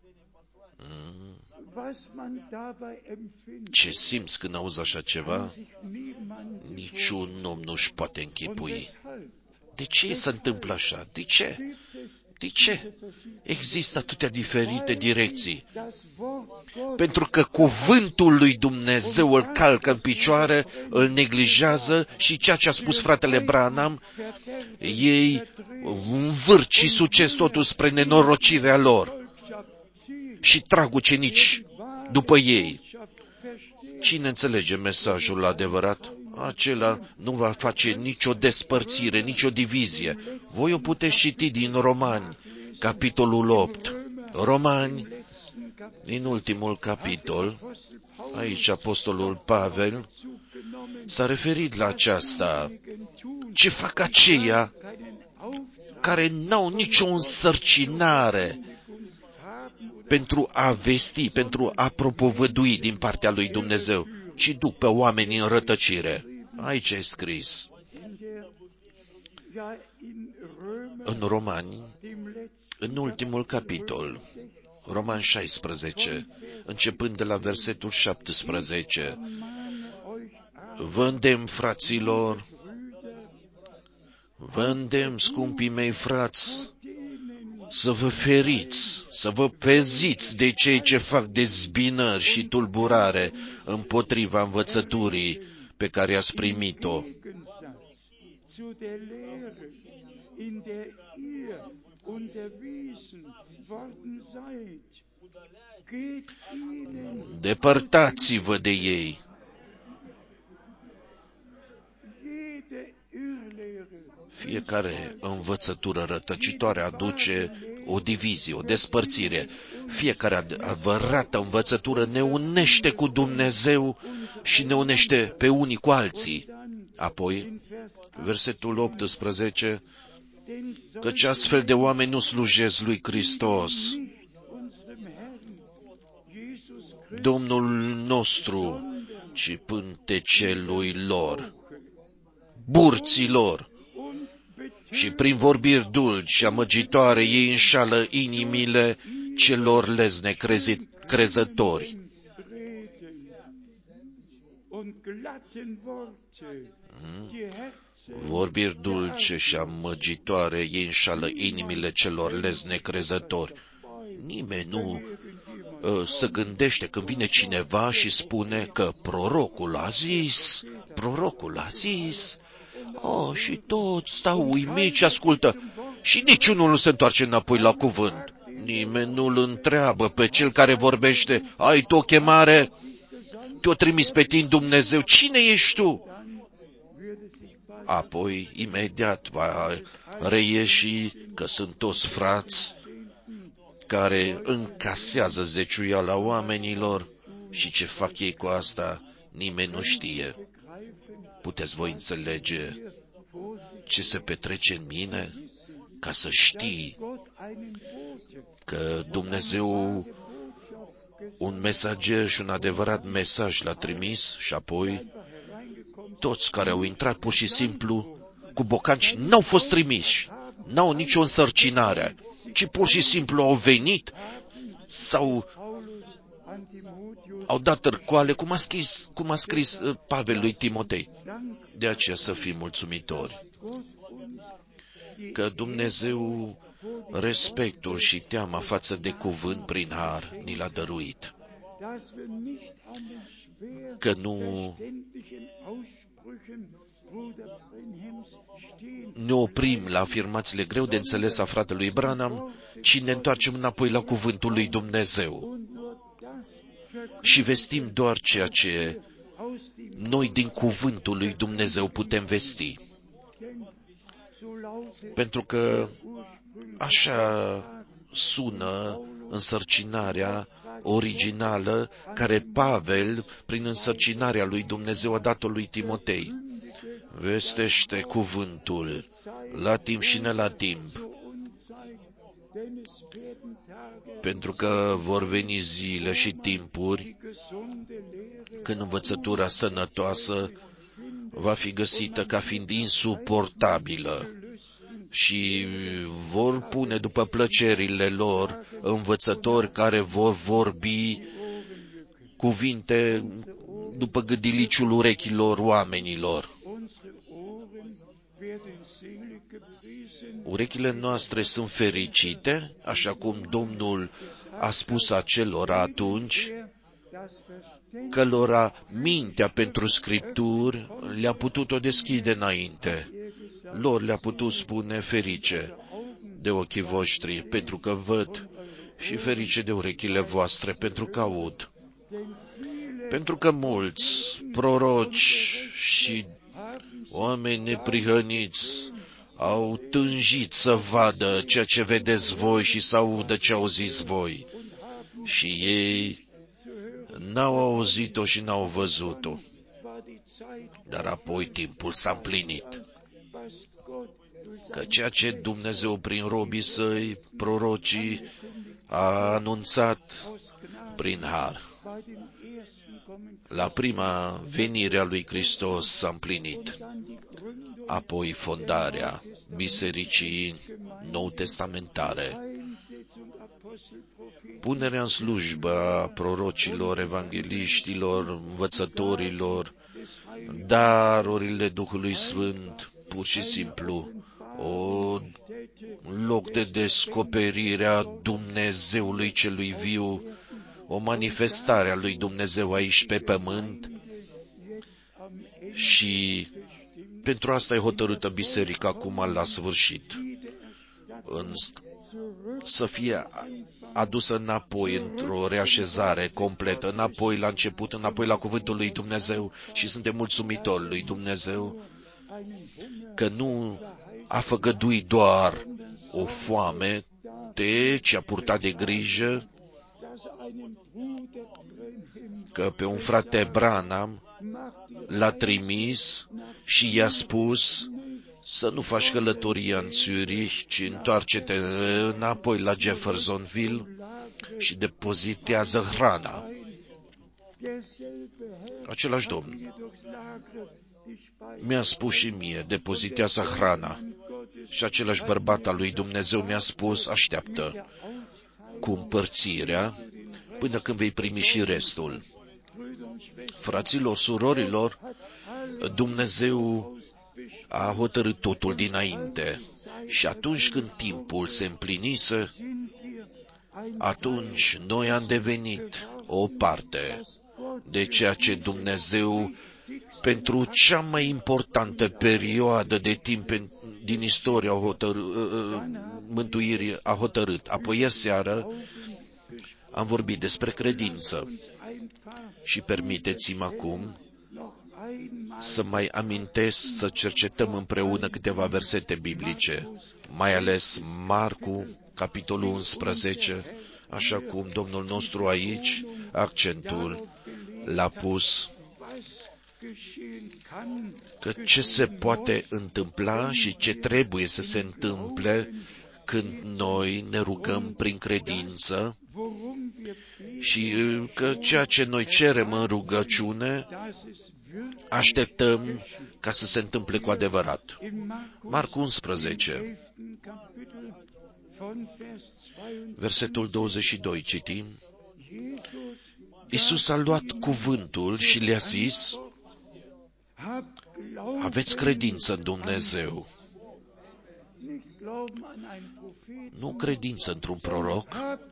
Ce simți când auzi așa ceva? Niciun om nu-și poate închipui. De ce se întâmplă așa? De ce? De ce există atâtea diferite direcții? Pentru că cuvântul lui Dumnezeu îl calcă în picioare, îl neglijează și ceea ce a spus fratele Branham, ei învârt și succes totul spre nenorocirea lor și trag ucenici după ei. Cine înțelege mesajul adevărat, acela nu va face nicio despărțire, nicio divizie. Voi o puteți citi din Romani, capitolul opt. Romani, din ultimul capitol, aici apostolul Pavel s-a referit la aceasta. Ce fac aceia care n-au nicio însărcinare pentru a vesti, pentru a propovădui din partea lui Dumnezeu, ci duc pe oameni în rătăcire. Aici e scris. În Romani, în ultimul capitol, Romani șaisprezece, începând de la versetul șaptesprezece, vă îndemn, fraților, vă îndemn, scumpii mei frați, să vă feriți, să vă peziți de cei ce fac dezbinări și tulburare împotriva învățăturii pe care ați primit-o. Depărtați-vă de ei. Fiecare învățătură rătăcitoare aduce o divizie, o despărțire. Fiecare adevărată învățătură ne unește cu Dumnezeu și ne unește pe unii cu alții. Apoi, versetul optsprezece, căci astfel de oameni nu slujesc lui Hristos, Domnul nostru, ci pântecelui lor, burților, și prin vorbiri dulci și amăgitoare ei înșală inimile celor lezne crezători. Vorbiri dulce și amăgitoare, ei înșală inimile celor leznecrezători. Nimeni nu uh, se gândește când vine cineva și spune că prorocul a zis, prorocul a zis, oh, și toți stau uimiți și ascultă. Și niciunul nu se întoarce înapoi la cuvânt. Nimeni nu-l întreabă pe cel care vorbește, ai tu o chemare? Te-o trimis pe tine Dumnezeu, cine ești tu? Apoi, imediat, va reieși că sunt toți frați care încasează zeciuiala oamenilor și ce fac ei cu asta, nimeni nu știe. Puteți voi înțelege ce se petrece în mine? Ca să știi că Dumnezeu un mesager și un adevărat mesaj l-a trimis și apoi toți care au intrat pur și simplu cu bocanci n-au fost trimiși, n-au nicio însărcinare, ci pur și simplu au venit sau au dat târcoale, cum a scris, cum a scris Pavel lui Timotei. De aceea să fim mulțumitori că Dumnezeu respectul și teama față de cuvânt prin har ni l-a dăruit. Că nu ne oprim la afirmațiile greu de înțeles a fratelui Branham, ci ne întoarcem înapoi la cuvântul lui Dumnezeu și vestim doar ceea ce noi din cuvântul lui Dumnezeu putem vesti. Pentru că așa sună însărcinarea originală care Pavel, prin însărcinarea lui Dumnezeu, a dat-o lui Timotei. Vestește cuvântul la timp și ne la timp, pentru că vor veni zile și timpuri când învățătura sănătoasă va fi găsită ca fiind insuportabilă și vor pune după plăcerile lor învățători care vor vorbi cuvinte după gâdiliciul urechilor oamenilor. Urechile noastre sunt fericite, așa cum Domnul a spus acelora atunci, călora mintea pentru Scripturi le-a putut-o deschide înainte. Lor le-a putut spune ferice de ochii voștri, pentru că văd, și ferice de urechile voastre, pentru că aud. Pentru că mulți proroci și oameni neprihăniți au tânjit să vadă ceea ce vedeți voi și să audă ce auziți voi. Și ei n-au auzit-o și n-au văzut-o. Dar apoi timpul s-a împlinit. Că ceea ce Dumnezeu prin robii săi, prorocii, a anunțat prin har. La prima venire a lui Hristos s-a împlinit. Apoi fondarea Bisericii Nou-Testamentare. Punerea în slujbă a prorocilor, evangeliștilor, învățătorilor, darurile Duhului Sfânt, pur și simplu, o, un loc de descoperire a Dumnezeului celui viu, o manifestare a lui Dumnezeu aici pe pământ și pentru asta e hotărâtă biserica acum la sfârșit, în, să fie adusă înapoi într-o reașezare completă, înapoi la început, înapoi la cuvântul lui Dumnezeu și suntem mulțumitori lui Dumnezeu că nu a făgăduit doar o foame, ci a purtat de grijă că pe un frate Branham l-a trimis și i-a spus să nu faci călătoria în Zurich, ci întoarce-te înapoi la Jeffersonville și depozitează hrana. Același domn mi-a spus și mie, depozitează hrana. Și același bărbat al lui Dumnezeu mi-a spus, așteaptă cu împărțirea până când vei primi și restul. Fraților, surorilor, Dumnezeu a hotărât totul dinainte și atunci când timpul se împlinise, atunci noi am devenit o parte de ceea ce Dumnezeu pentru cea mai importantă perioadă de timp din istoria hotăr- mântuirii a hotărât. Apoi ieri seară am vorbit despre credință și permiteți-mi acum să mai amintesc, să cercetăm împreună câteva versete biblice, mai ales Marcu, capitolul unsprezece, așa cum Domnul nostru aici accentul l-a pus că ce se poate întâmpla și ce trebuie să se întâmple când noi ne rugăm prin credință și că ceea ce noi cerem în rugăciune așteptăm ca să se întâmple cu adevărat. Marcu unsprezece, versetul douăzeci și doi, citim. Iisus a luat cuvântul și le-a zis: aveți credință în Dumnezeu. Nu credință într-un proroc,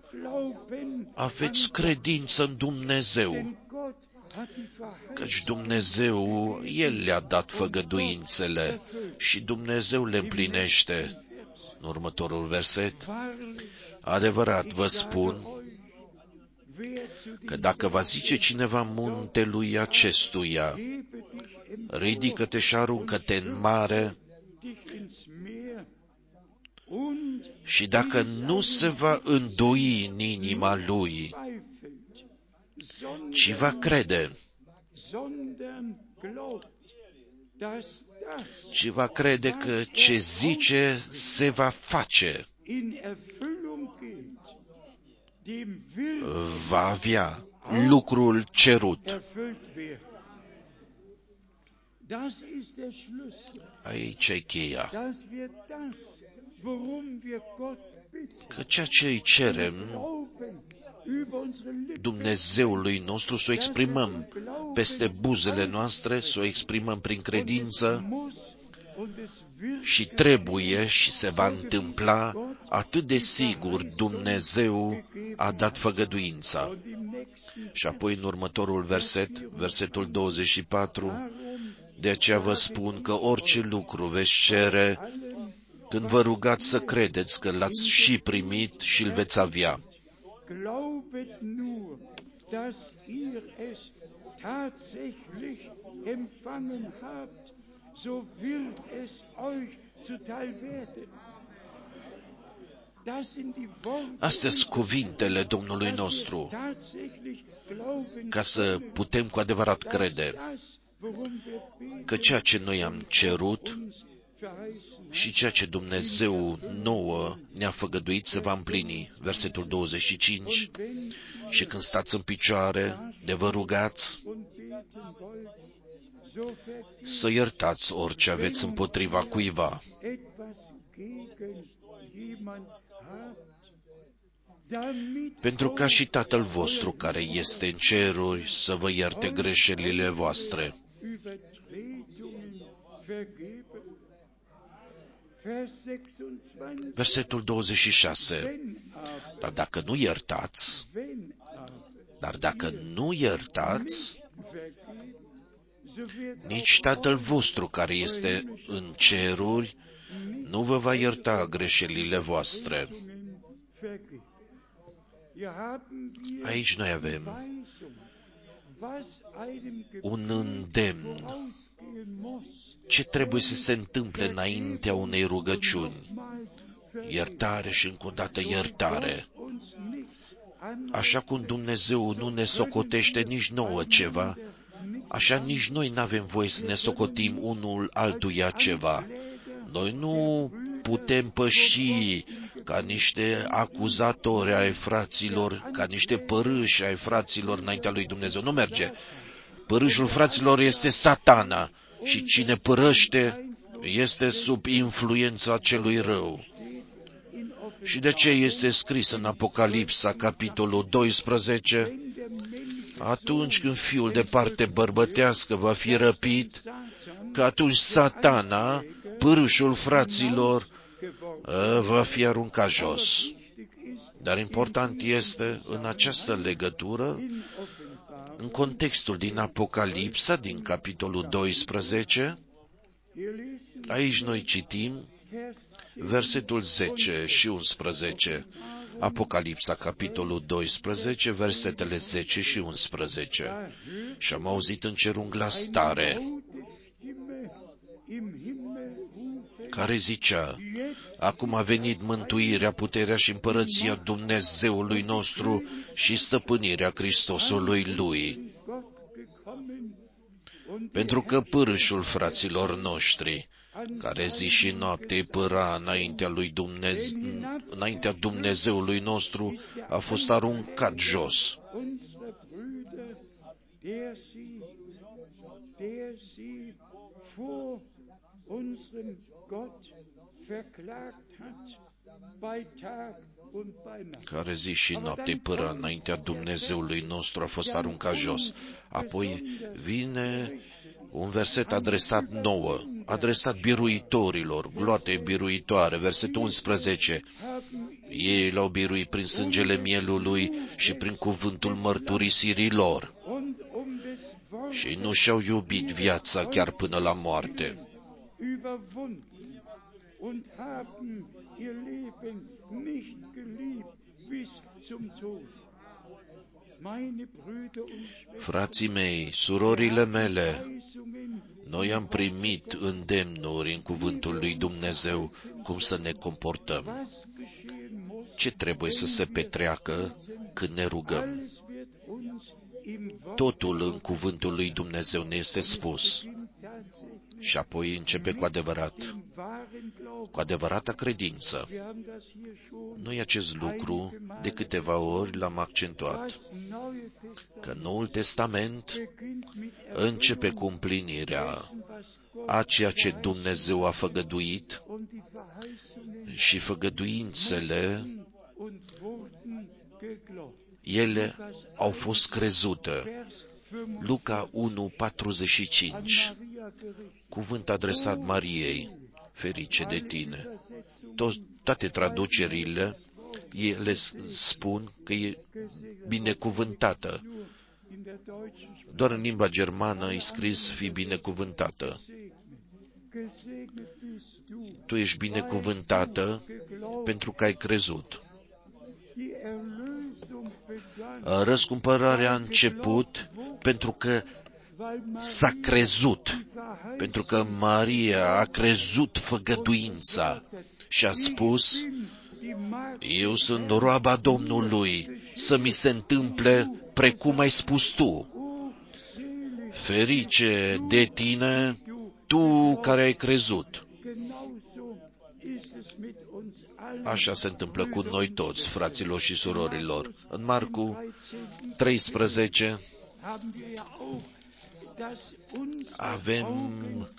aveți credință în Dumnezeu. Căci Dumnezeu, El le-a dat făgăduințele și Dumnezeu le împlinește. În următorul verset, adevărat vă spun că dacă va zice cineva muntelui acestuia, ridică-te și aruncă-te în mare, și dacă nu se va îndoi în inima lui, ci va crede, ci va crede că ce zice se va face, va avea lucrul cerut. Aici e cheia. Că ceea ce îi cerem Dumnezeului nostru să o exprimăm peste buzele noastre, să o exprimăm prin credință și trebuie și se va întâmpla atât de sigur Dumnezeu a dat făgăduința. Și apoi în următorul verset, versetul douăzeci și patru, de aceea vă spun că orice lucru veți cere, când vă rugați să credeți că l-ați și primit și îl veți avea. Glaubet nur, dass ihr es tatsächlich empfangen habt, so wird es euch zuteil werden. Astea sunt cuvintele Domnului nostru, ca să putem cu adevărat crede că ceea ce noi am cerut și ceea ce Dumnezeu nouă ne-a făgăduit se va împlini. Versetul douăzeci și cinci. Și când stați în picioare, de vă rugați, să iertați orice aveți împotriva cuiva. Pentru ca și Tatăl vostru care este în ceruri să vă ierte greșelile voastre. Versetul douăzeci și șase. Dar dacă nu iertați, dar dacă nu iertați, nici Tatăl vostru care este în ceruri nu vă va ierta greșelile voastre. Aici noi avem un îndemn. Ce trebuie să se întâmple înaintea unei rugăciuni? Iertare și încă o dată iertare. Așa cum Dumnezeu nu ne socotește nici nouă ceva, așa nici noi nu avem voie să ne socotim unul altuia ceva. Noi nu putem păși ca niște acuzatori ai fraților, ca niște părâși ai fraților înaintea lui Dumnezeu. Nu merge. Părâșul fraților este Satana și cine părăște este sub influența celui rău. Și de ce este scris în Apocalipsa, capitolul doisprezece, atunci când fiul de parte bărbătească va fi răpit, că atunci Satana, pârâșul fraților, va fi aruncat jos. Dar important este în această legătură, în contextul din Apocalipsa, din capitolul doisprezece, aici noi citim versetul zece și unsprezece. Apocalipsa, capitolul doisprezece, versetele zece și unsprezece. Și am auzit în cer un glas tare, care zicea: acum a venit mântuirea, puterea și împărăția Dumnezeului nostru și stăpânirea Hristosului Lui. Pentru că pârâșul fraților noștri, care zi și noapte păra înaintea lui Dumnezeu, înaintea Dumnezeului nostru, a fost aruncat jos. Care zi și noapte păra înaintea Dumnezeului nostru a fost aruncat jos. Apoi vine un verset adresat nouă, adresat biruitorilor, gloate biruitoare, versetul unsprezece. Ei l-au biruit prin sângele mielului și prin cuvântul mărturisirii lor și nu și-au iubit viața chiar până la moarte. Frații mei, surorile mele, noi am primit îndemnuri în cuvântul lui Dumnezeu cum să ne comportăm. Ce trebuie să se petreacă când ne rugăm? Totul în cuvântul lui Dumnezeu ne este spus. Și apoi începe cu adevărat, cu adevărata credință. Noi acest lucru de câteva ori l-am accentuat, că Noul Testament începe cu împlinirea a ceea ce Dumnezeu a făgăduit și făgăduințele, ele au fost crezute. Luca unu, patruzeci și cinci. Cuvânt adresat Mariei: ferice de tine. To- toate traducerile, ele spun că e binecuvântată. Doar în limba germană e scris: fi binecuvântată. Tu ești binecuvântată pentru că ai crezut. Răscumpărarea a început pentru că s-a crezut, pentru că Maria a crezut făgăduința și a spus: eu sunt roaba Domnului, să mi se întâmple precum ai spus tu. Ferice de tine, tu care ai crezut. Așa se întâmplă cu noi toți, fraților și surorilor. În Marcu treisprezece avem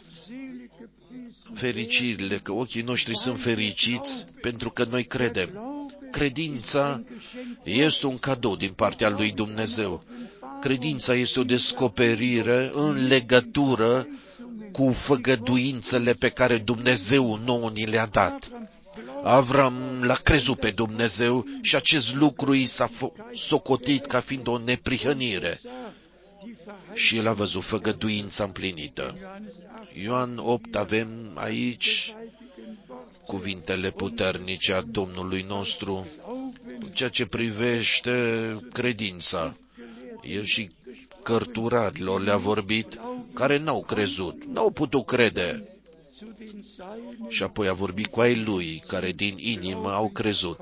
fericirile, că ochii noștri sunt fericiți pentru că noi credem. Credința este un cadou din partea lui Dumnezeu. Credința este o descoperire în legătură cu făgăduințele pe care Dumnezeu nouă ni le-a dat. Avram l-a crezut pe Dumnezeu și acest lucru i s-a socotit ca fiind o neprihănire. Și el a văzut făgăduința împlinită. Ioan opt avem aici cuvintele puternice a Domnului nostru, ceea ce privește credința. El și cărturarilor le-a vorbit, care n-au crezut, n-au putut crede. Și apoi a vorbit cu ai lui, care din inimă au crezut.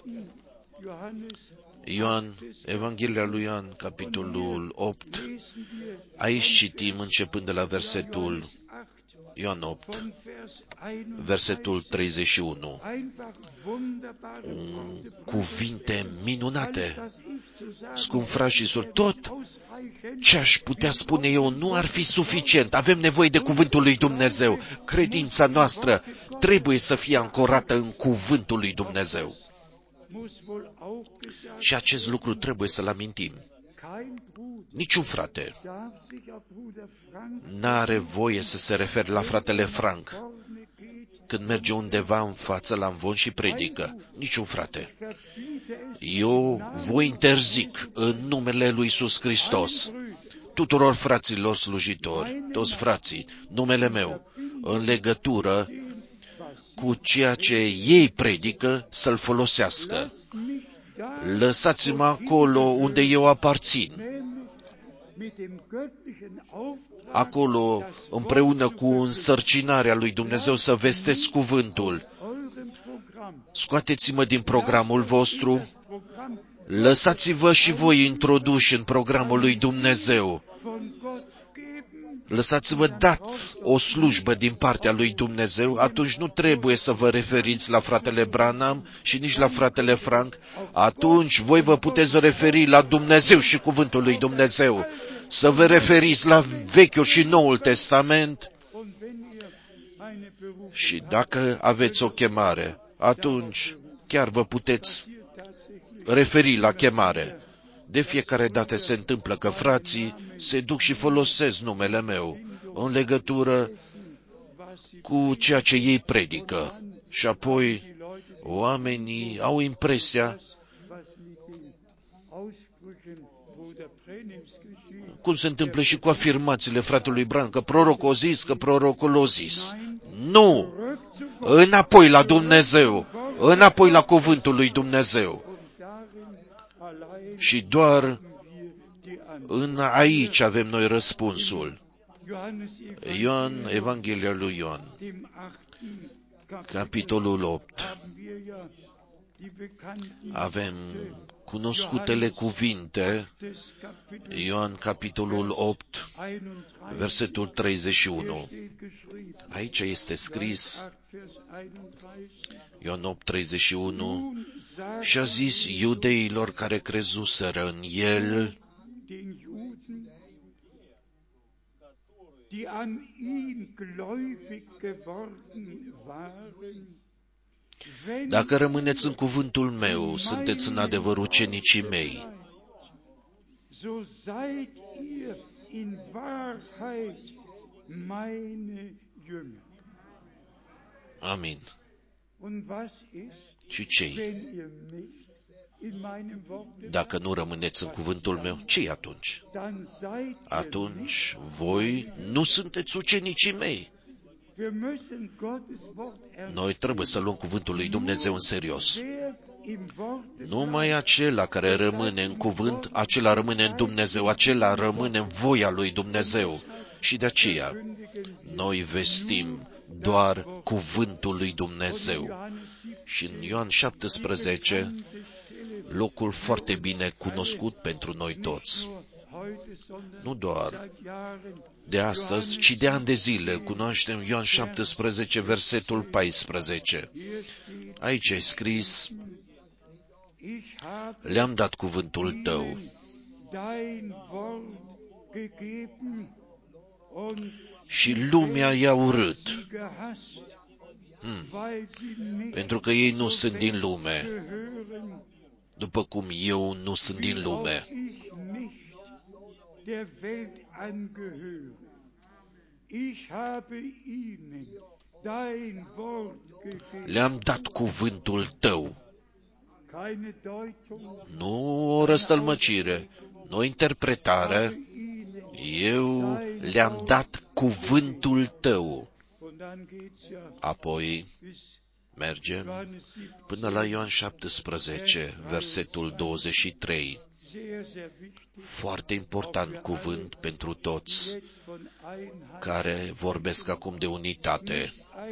Ioan, Evanghelia lui Ioan, capitolul opt, aici citim începând de la versetul Ioan opt, versetul treizeci și unu. Cuvinte minunate, scump frați și surori, tot ce aș putea spune eu nu ar fi suficient. Avem nevoie de cuvântul lui Dumnezeu. Credința noastră trebuie să fie ancorată în cuvântul lui Dumnezeu. Și acest lucru trebuie să-l amintim. Niciun frate n-are voie să se refere la fratele Frank când merge undeva în față la învon și predică. Niciun frate. Eu vă interzic în numele lui Iisus Hristos, tuturor fraților slujitori, toți frații, numele meu, în legătură cu ceea ce ei predică, să-l folosească. Lăsați-mă acolo unde eu aparțin. Acolo, împreună cu însărcinarea lui Dumnezeu, să vestesc cuvântul. Scoateți-mă din programul vostru, lăsați-vă și voi introduși în programul lui Dumnezeu. Lăsați-vă dați o slujbă din partea lui Dumnezeu, atunci nu trebuie să vă referiți la fratele Branham și nici la fratele Frank, atunci voi vă puteți referi la Dumnezeu și cuvântul lui Dumnezeu. Să vă referiți la Vechiul și Noul Testament și dacă aveți o chemare, atunci chiar vă puteți referi la chemare. De fiecare dată se întâmplă că frații se duc și folosesc numele meu în legătură cu ceea ce ei predică. Și apoi oamenii au impresia, cum se întâmplă și cu afirmațiile fratelui Branham, că prorocul a zis, că prorocul a zis. Nu! Înapoi la Dumnezeu! Înapoi la cuvântul lui Dumnezeu! Și doar în aici avem noi răspunsul. Ioan, Evanghelia lui Ioan, capitolul opt. Avem cunoscutele cuvinte, Ioan, capitolul opt, versetul treizeci și unu. Aici este scris, Ioan opt, treizeci și unu, și a zis iudeilor care crezuseră în el, dacă rămâneți în cuvântul meu, sunteți în adevăr ucenicii mei. Amin. Și ce? Dacă nu rămâneți în cuvântul meu, ce atunci? Atunci voi nu sunteți ucenicii mei. Noi trebuie să luăm cuvântul lui Dumnezeu în serios. Numai acela care rămâne în cuvânt, acela rămâne în Dumnezeu, acela rămâne în voia lui Dumnezeu. Și de aceea, noi vestim doar cuvântul lui Dumnezeu. Și în Ioan șaptesprezece, locul foarte bine cunoscut pentru noi toți. Nu doar de astăzi, ci de ani de zile cunoaștem Ioan șaptesprezece, versetul paisprezece. Aici e scris, le-am dat cuvântul tău și lumea i-a urât, hmm. pentru că ei nu sunt din lume, după cum eu nu sunt din lume. Le-am dat cuvântul tău. Nu o răstălmăcire, nu o interpretare. Eu le-am dat cuvântul tău. Apoi mergem până la Ioan șaptesprezece, versetul douăzeci și trei. Foarte important cuvânt pentru toți care vorbesc acum de unitate.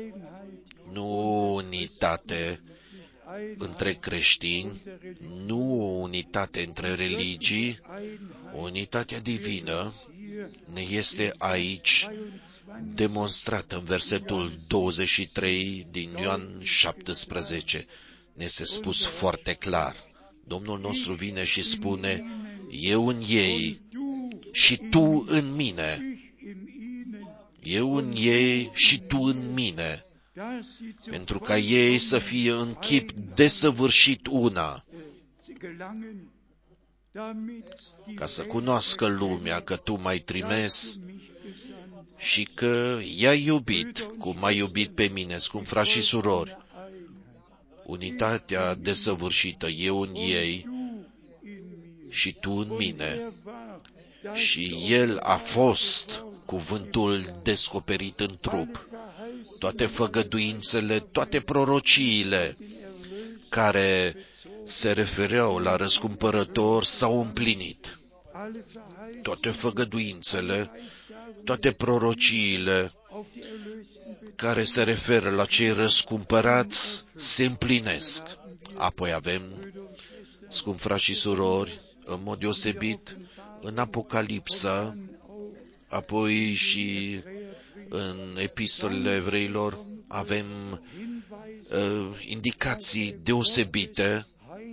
Nu unitate între creștini, nu unitate între religii, unitatea divină ne este aici demonstrată în versetul douăzeci și trei din Ioan șaptesprezece. Ne este spus foarte clar. Domnul nostru vine și spune, eu în ei și tu în mine. Eu în ei și tu în mine. Pentru ca ei să fie în chip desăvârșit una. ca să cunoască lumea că Tu m-ai trimis și că i-ai iubit cum m-ai iubit pe mine, scump frați și surori. Unitatea desăvârșită, eu în ei și Tu în mine. Și El a fost cuvântul descoperit în trup. Toate făgăduințele, toate prorociile care se refereau la răscumpărător s-au împlinit. Toate făgăduințele, toate prorociile care se referă la cei răscumpărați se împlinesc. Apoi avem, scump frați și surori, în mod deosebit, în Apocalipsa, apoi și în epistolele evreilor, avem uh, indicații deosebite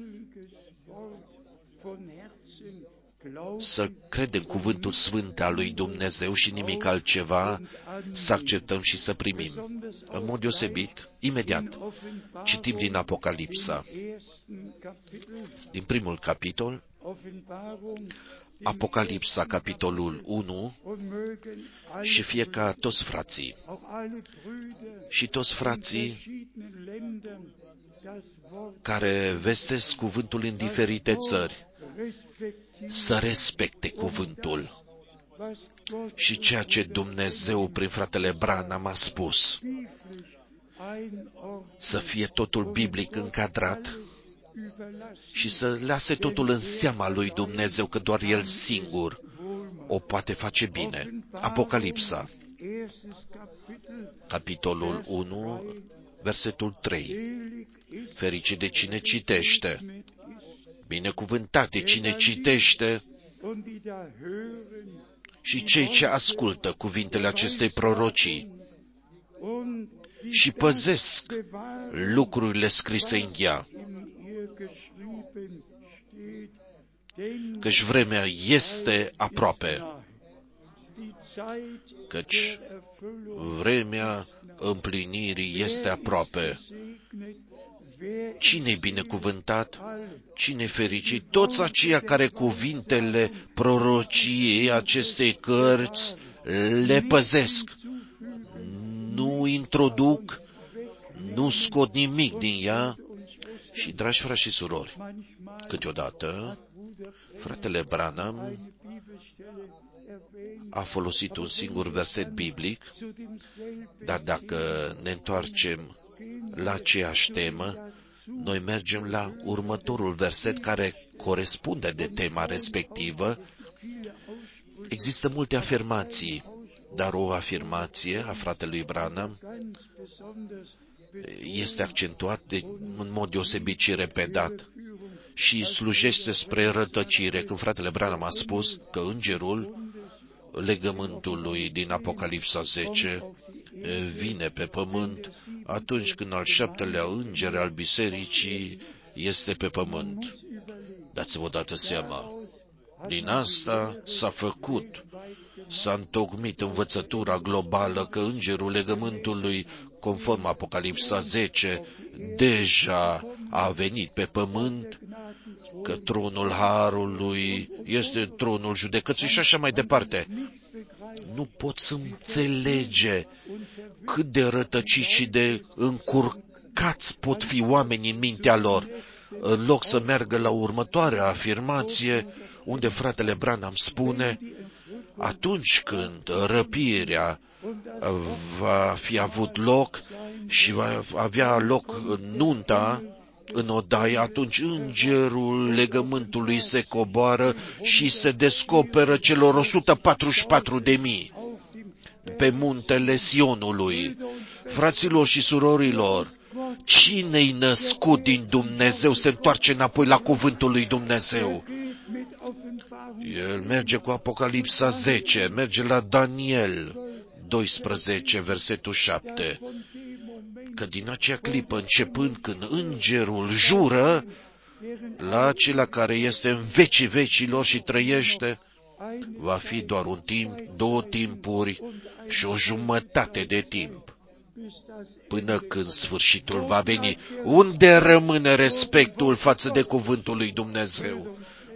să credem cuvântul sfânt al lui Dumnezeu și nimic altceva, să acceptăm și să primim. În mod deosebit, imediat, citim din Apocalipsa, din primul capitol, Apocalipsa, capitolul unu, și fie ca toți frații, și toți frații care vestesc cuvântul în diferite țări, să respecte cuvântul și ceea ce Dumnezeu prin fratele Branham a spus, să fie totul biblic încadrat și să lase totul în seama lui Dumnezeu, că doar El singur o poate face bine. Apocalipsa, capitolul unu, versetul trei. Fericit de cine citește, binecuvântat de cine citește și cei ce ascultă cuvintele acestei prorocii și păzesc lucrurile scrise în ea, căci vremea este aproape, căci vremea împlinirii este aproape. Cine-i binecuvântat? Cine-i fericit? Toți aceia care cuvintele prorociei acestei cărți le păzesc. Nu introduc, nu scot nimic din ea. Și, dragi frați și surori, câteodată, fratele Branham a folosit un singur verset biblic, dar dacă ne întoarcem la aceeași temă, noi mergem la următorul verset care corespunde de tema respectivă. Există multe afirmații, dar o afirmație a fratelui Branham este accentuat de, în mod deosebit și repetat și slujește spre rătăcire. Când fratele Branham a spus că îngerul legământului din Apocalipsa zece vine pe pământ atunci când al șaptelea înger al bisericii este pe pământ. Dați-vă odată seama, din asta s-a făcut, s-a întocmit învățătura globală că îngerul legământului, conform Apocalipsa zece, deja a venit pe pământ, că tronul Harului este tronul judecății și așa mai departe. Nu pot să înțelege cât de rătăciți și de încurcați pot fi oamenii în mintea lor, în loc să meargă la următoarea afirmație, unde fratele Branham spune: atunci când răpirea va fi avut loc și va avea loc nunta în odaie, atunci îngerul legământului se coboară și se descoperă celor o sută patruzeci și patru de mii pe muntele Sionului. Fraților și surorilor, cine-i născut din Dumnezeu se întoarce înapoi la cuvântul lui Dumnezeu. El merge cu Apocalipsa zece, merge la Daniel doisprezece, versetul șapte. Că din acea clipă, începând când îngerul jură la acela care este în vecii vecilor și trăiește, va fi doar un timp, două timpuri și o jumătate de timp, până când sfârșitul va veni. Unde rămâne respectul față de cuvântul lui Dumnezeu?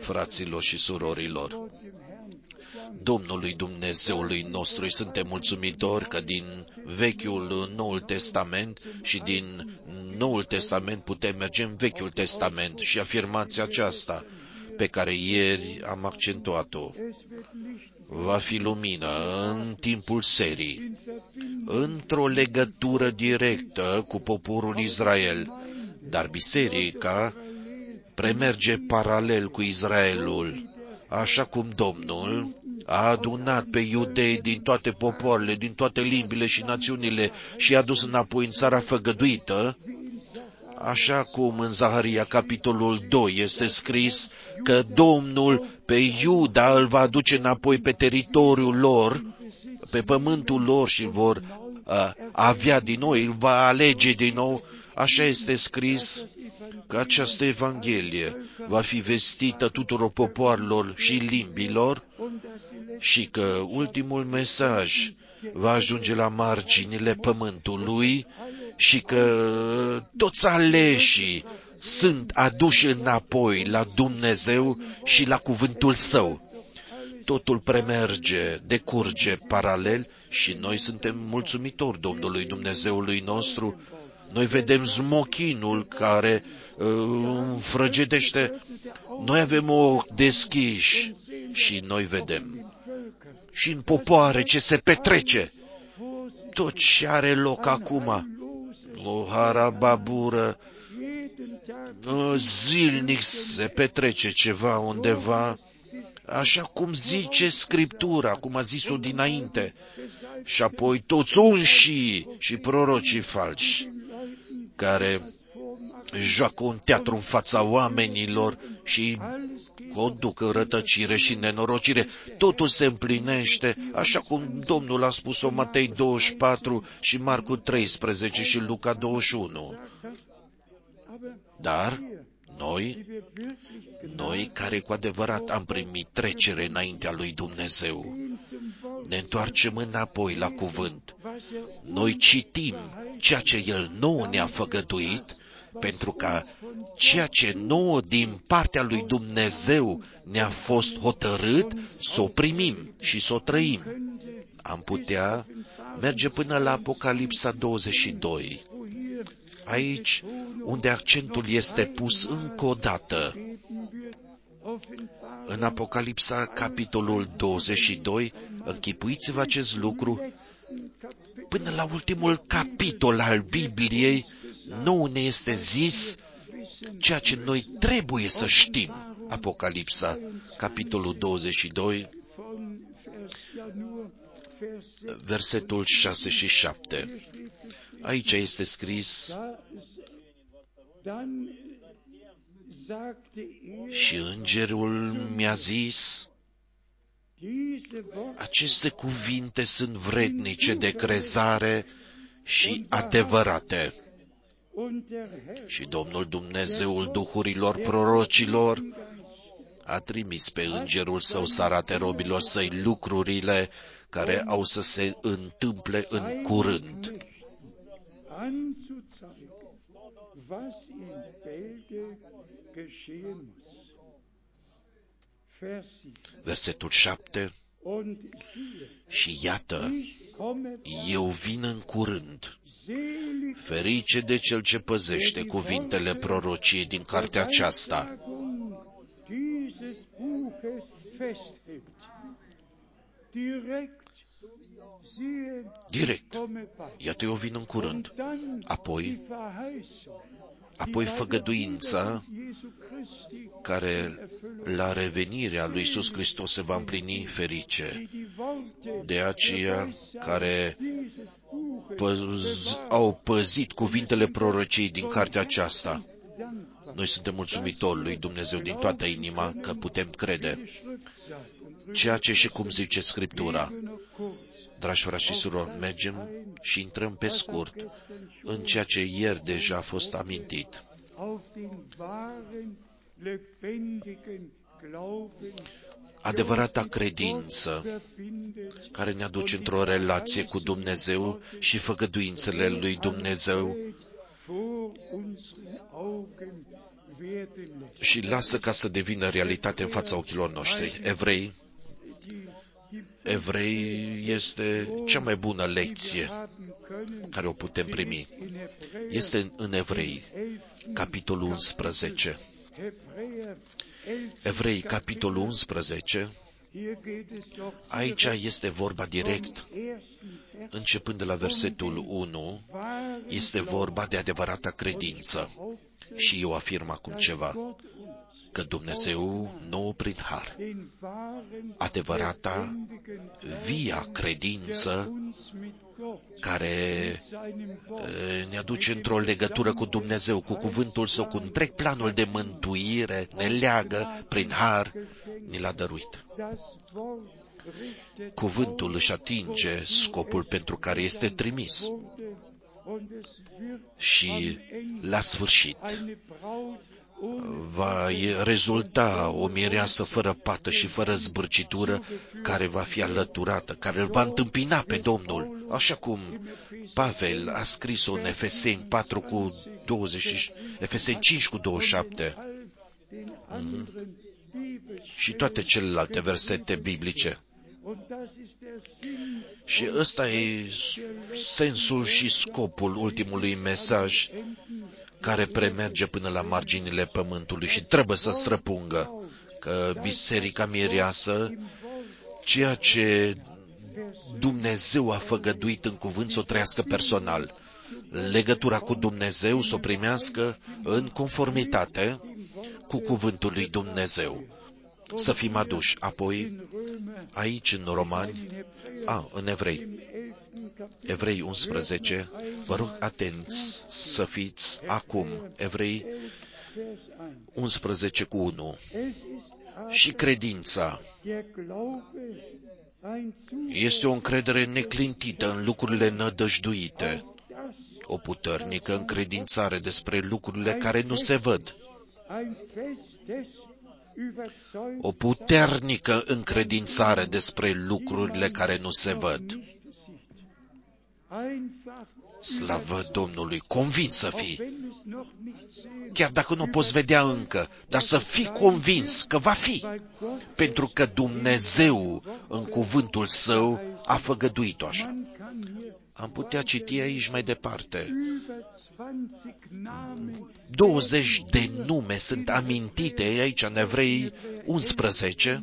fraților și surorilor, Domnului Dumnezeului nostru îi suntem mulțumitori că din Vechiul în Noul Testament și din Noul Testament putem merge în Vechiul Testament și afirmația aceasta pe care ieri am accentuat-o. Va fi lumină în timpul serii, într-o legătură directă cu poporul Israel, dar biserica premerge paralel cu Israelul, așa cum Domnul a adunat pe iudei din toate popoarele, din toate limbile și națiunile și i-a dus înapoi în țara făgăduită, așa cum în Zaharia, capitolul doi, este scris că Domnul pe Iuda îl va aduce înapoi pe teritoriul lor, pe pământul lor și vor uh, avea din nou, îl va alege din nou. Așa este scris că această Evanghelie va fi vestită tuturor popoarelor și limbilor și că ultimul mesaj va ajunge la marginile pământului și că toți aleșii sunt aduși înapoi la Dumnezeu și la cuvântul Său. Totul premerge, decurge paralel și noi suntem mulțumitori Domnului Dumnezeului nostru. Noi vedem smochinul care uh, înfrăgedește. Noi avem ochi deschiși și noi vedem. Și în popoare ce se petrece. Tot ce are loc acum. O harababură. Zilnic se petrece ceva undeva. Așa cum zice Scriptura, cum a zis-o dinainte. Și apoi toți unșii și prorocii falși, care joacă un teatru în fața oamenilor și conduc în rătăcire și nenorocire. Totul se împlinește, așa cum Domnul a spus-o Matei douăzeci și patru și Marcu treisprezece și Luca douăzeci și unu. Dar noi, noi care cu adevărat am primit trecere înaintea lui Dumnezeu, ne întoarcem înapoi la cuvânt. Noi citim ceea ce El nouă ne-a făgăduit, pentru ca ceea ce nouă din partea lui Dumnezeu ne-a fost hotărât să o primim și să o trăim. Am putea merge până la Apocalipsa douăzeci și doi. Aici, unde accentul este pus încă o dată, în Apocalipsa, capitolul douăzeci și doi, închipuiți-vă acest lucru, până la ultimul capitol al Bibliei, nouă ne este zis ceea ce noi trebuie să știm. Apocalipsa, capitolul douăzeci și doi, versetul șase și șapte. Aici este scris: și îngerul mi-a zis, aceste cuvinte sunt vrednice de crezare și adevărate. Și Domnul Dumnezeul duhurilor prorocilor a trimis pe îngerul său să arate robilor săi lucrurile care au să se întâmple în curând. Versetul șapte. Și iată, eu vin în curând. Ferice de cel ce păzește cuvintele prorociei din cartea aceasta. Direct. Iată, eu vin în curând. Apoi, apoi făgăduința care la revenirea lui Iisus Hristos se va împlini, ferice de aceia care păz, au păzit cuvintele prorociei din cartea aceasta. Noi suntem mulțumitori lui Dumnezeu din toată inima că putem crede ceea ce și cum zice Scriptura. Dragi frați și surori, mergem și intrăm pe scurt în ceea ce ieri deja a fost amintit. Adevărata credință care ne aduce într-o relație cu Dumnezeu și făgăduințele lui Dumnezeu și lasă ca să devină realitate în fața ochilor noștri. Evrei, Evrei este cea mai bună lecție care o putem primi. Este în Evrei, capitolul unsprezece. Evrei, capitolul unsprezece, aici este vorba direct, începând de la versetul unu, este vorba de adevărata credință. Și eu afirm acum ceva, că Dumnezeu nouă prin har, adevărata, via credință, care ne aduce într-o legătură cu Dumnezeu, cu cuvântul Său, cu întreg planul de mântuire, ne leagă prin har, ni l-a dăruit. Cuvântul își atinge scopul pentru care este trimis. Și la sfârșit va rezulta o mireasă fără pată și fără zbârcitură, care va fi alăturată, care îl va întâmpina pe Domnul, așa cum Pavel a scris-o în Efeseni patru cu douăzeci, Efeseni cinci cu douăzeci și șapte. Mm-hmm. Și toate celelalte versete biblice. Și ăsta e sensul și scopul ultimului mesaj, care premerge până la marginile pământului și trebuie să străpungă că biserica mireasă, ceea ce Dumnezeu a făgăduit în cuvânt, să o trăiască personal. Legătura cu Dumnezeu să o primească în conformitate cu cuvântul lui Dumnezeu. Să fim aduși. Apoi, aici în Romani, a, în Evrei, Evrei unsprezece, vă rog atenți să fiți acum, Evrei unsprezece cu unu. Și credința este o încredere neclintită în lucrurile nădăjduite, o puternică încredințare despre lucrurile care nu se văd, o puternică încredințare despre lucrurile care nu se văd. Slavă Domnului, convins să fii, chiar dacă nu o poți vedea încă, dar să fii convins că va fi, pentru că Dumnezeu, în cuvântul Său, a făgăduit-o așa. Am putea citi aici mai departe. douăzeci de nume sunt amintite aici în Evrei unsprezece.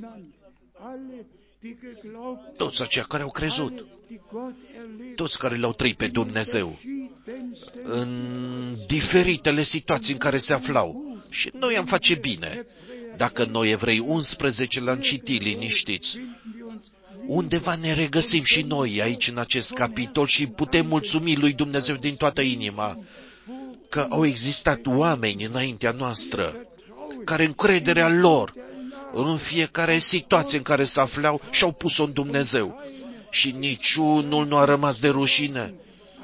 Toți aceia care au crezut, toți care l-au trăit pe Dumnezeu, în diferitele situații în care se aflau. Și noi am face bine, dacă noi, Evrei unsprezece, l-am citit liniștiți. Undeva ne regăsim și noi aici în acest capitol și putem mulțumi lui Dumnezeu din toată inima că au existat oameni înaintea noastră care încrederea lor în fiecare situație în care se aflau și-au pus-o în Dumnezeu. Și niciunul nu a rămas de rușine.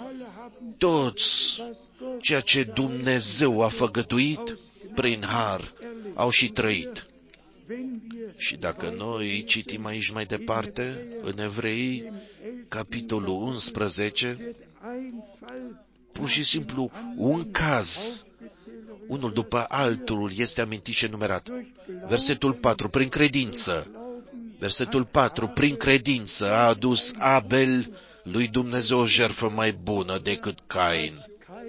Toți, ceea ce Dumnezeu a făgăduit, prin har, au și trăit. Și dacă noi citim aici mai departe, în Evrei, capitolul unsprezece, pur și simplu un caz, unul după altul, este amintit și enumerat. Versetul patru, prin credință. Versetul patru, prin credință a adus Abel lui Dumnezeu o jertfă mai bună decât Cain.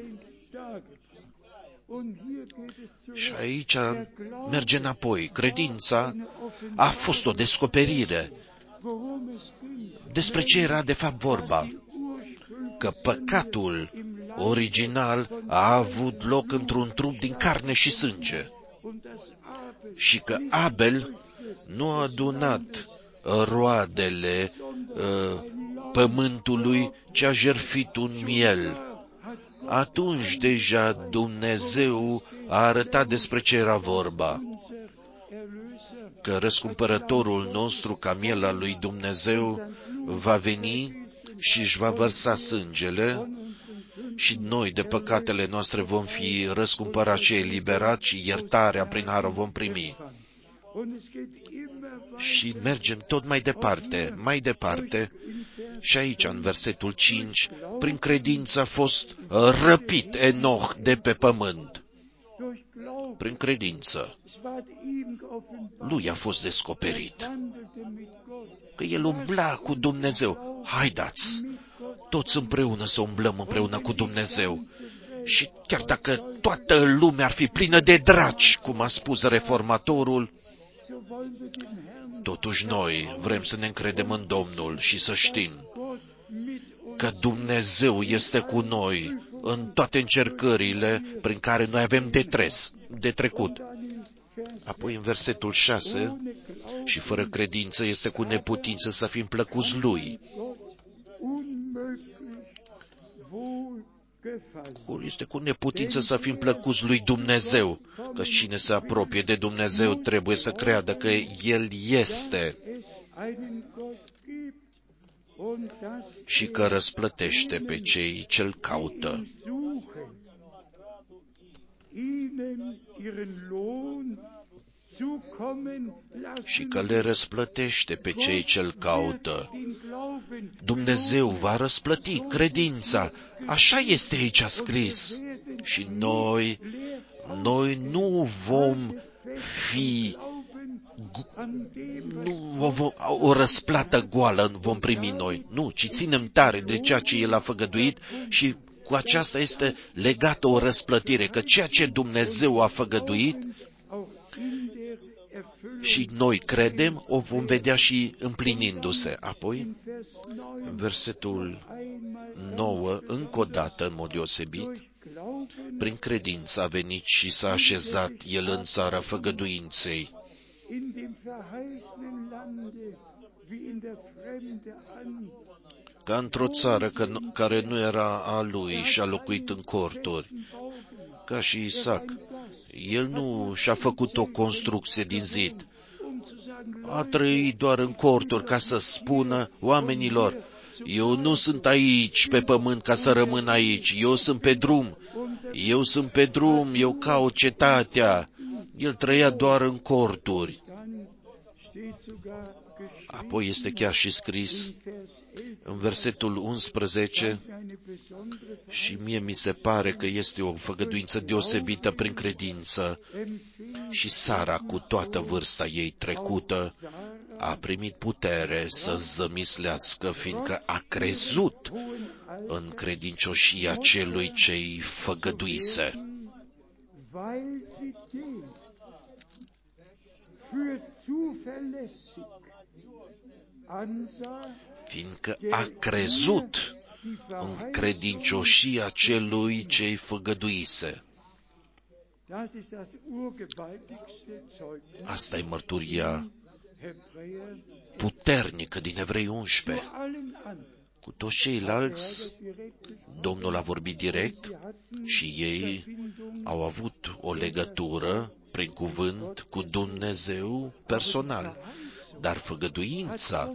Și aici merge înapoi. Credința a fost o descoperire. Despre ce era de fapt vorba? Că păcatul original a avut loc într-un trup din carne și sânge. Și că Abel nu a adunat roadele uh, pământului, ci a jertfit un miel. Atunci deja Dumnezeu a arătat despre ce era vorba. Că răscumpărătorul nostru, ca miel al lui Dumnezeu, va veni și își va vărsa sângele și noi de păcatele noastre vom fi răscumpărați și eliberați și iertarea prin har vom primi. Și mergem tot mai departe, mai departe, și aici, în versetul cinci, prin credință a fost răpit Enoch de pe pământ. prin credință. Lui a fost descoperit că el umbla cu Dumnezeu. Haideți, toți împreună să umblăm împreună cu Dumnezeu. Și chiar dacă toată lumea ar fi plină de draci, cum a spus reformatorul, totuși noi vrem să ne încredem în Domnul și să știm că Dumnezeu este cu noi în toate încercările prin care noi avem de, tres, de trecut. Apoi în versetul șase, și fără credință este cu neputință să fim plăcuți Lui. Este cu neputință să fim plăcuți lui Dumnezeu, că cine se apropie de Dumnezeu trebuie să creadă că El este și că răsplătește pe cei ce-L caută. Și că le răsplătește pe cei ce-L caută. Dumnezeu va răsplăti credința. Așa este aici scris. Și noi, noi nu vom fi nu vom, o răsplată goală vom primi noi. Nu, ci ținem tare de ceea ce El a făgăduit și cu aceasta este legată o răsplătire, că ceea ce Dumnezeu a făgăduit și noi credem, o vom vedea și împlinindu-se. Apoi, versetul nouă, încă o dată, în mod deosebit, prin credință a venit și s-a așezat El în țara făgăduinței. Ca într-o țară care nu era a lui și a locuit în corturi, ca și Isaac. El nu și-a făcut o construcție din zid. A trăit doar în corturi ca să spună oamenilor, eu nu sunt aici pe pământ ca să rămân aici, eu sunt pe drum, eu sunt pe drum, eu caut cetatea. El trăia doar în corturi. Apoi este chiar și scris în versetul unsprezece, și mie mi se pare că este o făgăduință deosebită prin credință. Și Sara, cu toată vârsta ei trecută, a primit putere să zămislească, fiindcă a crezut în credincioșia celui ce-i făgăduise. Fiindcă a crezut în credincioșia celui ce-i făgăduise. Asta e mărturia puternică din Evrei unsprezece. Cu toți ceilalți, Domnul a vorbit direct și ei au avut o legătură prin cuvânt cu Dumnezeu personal. Dar făgăduința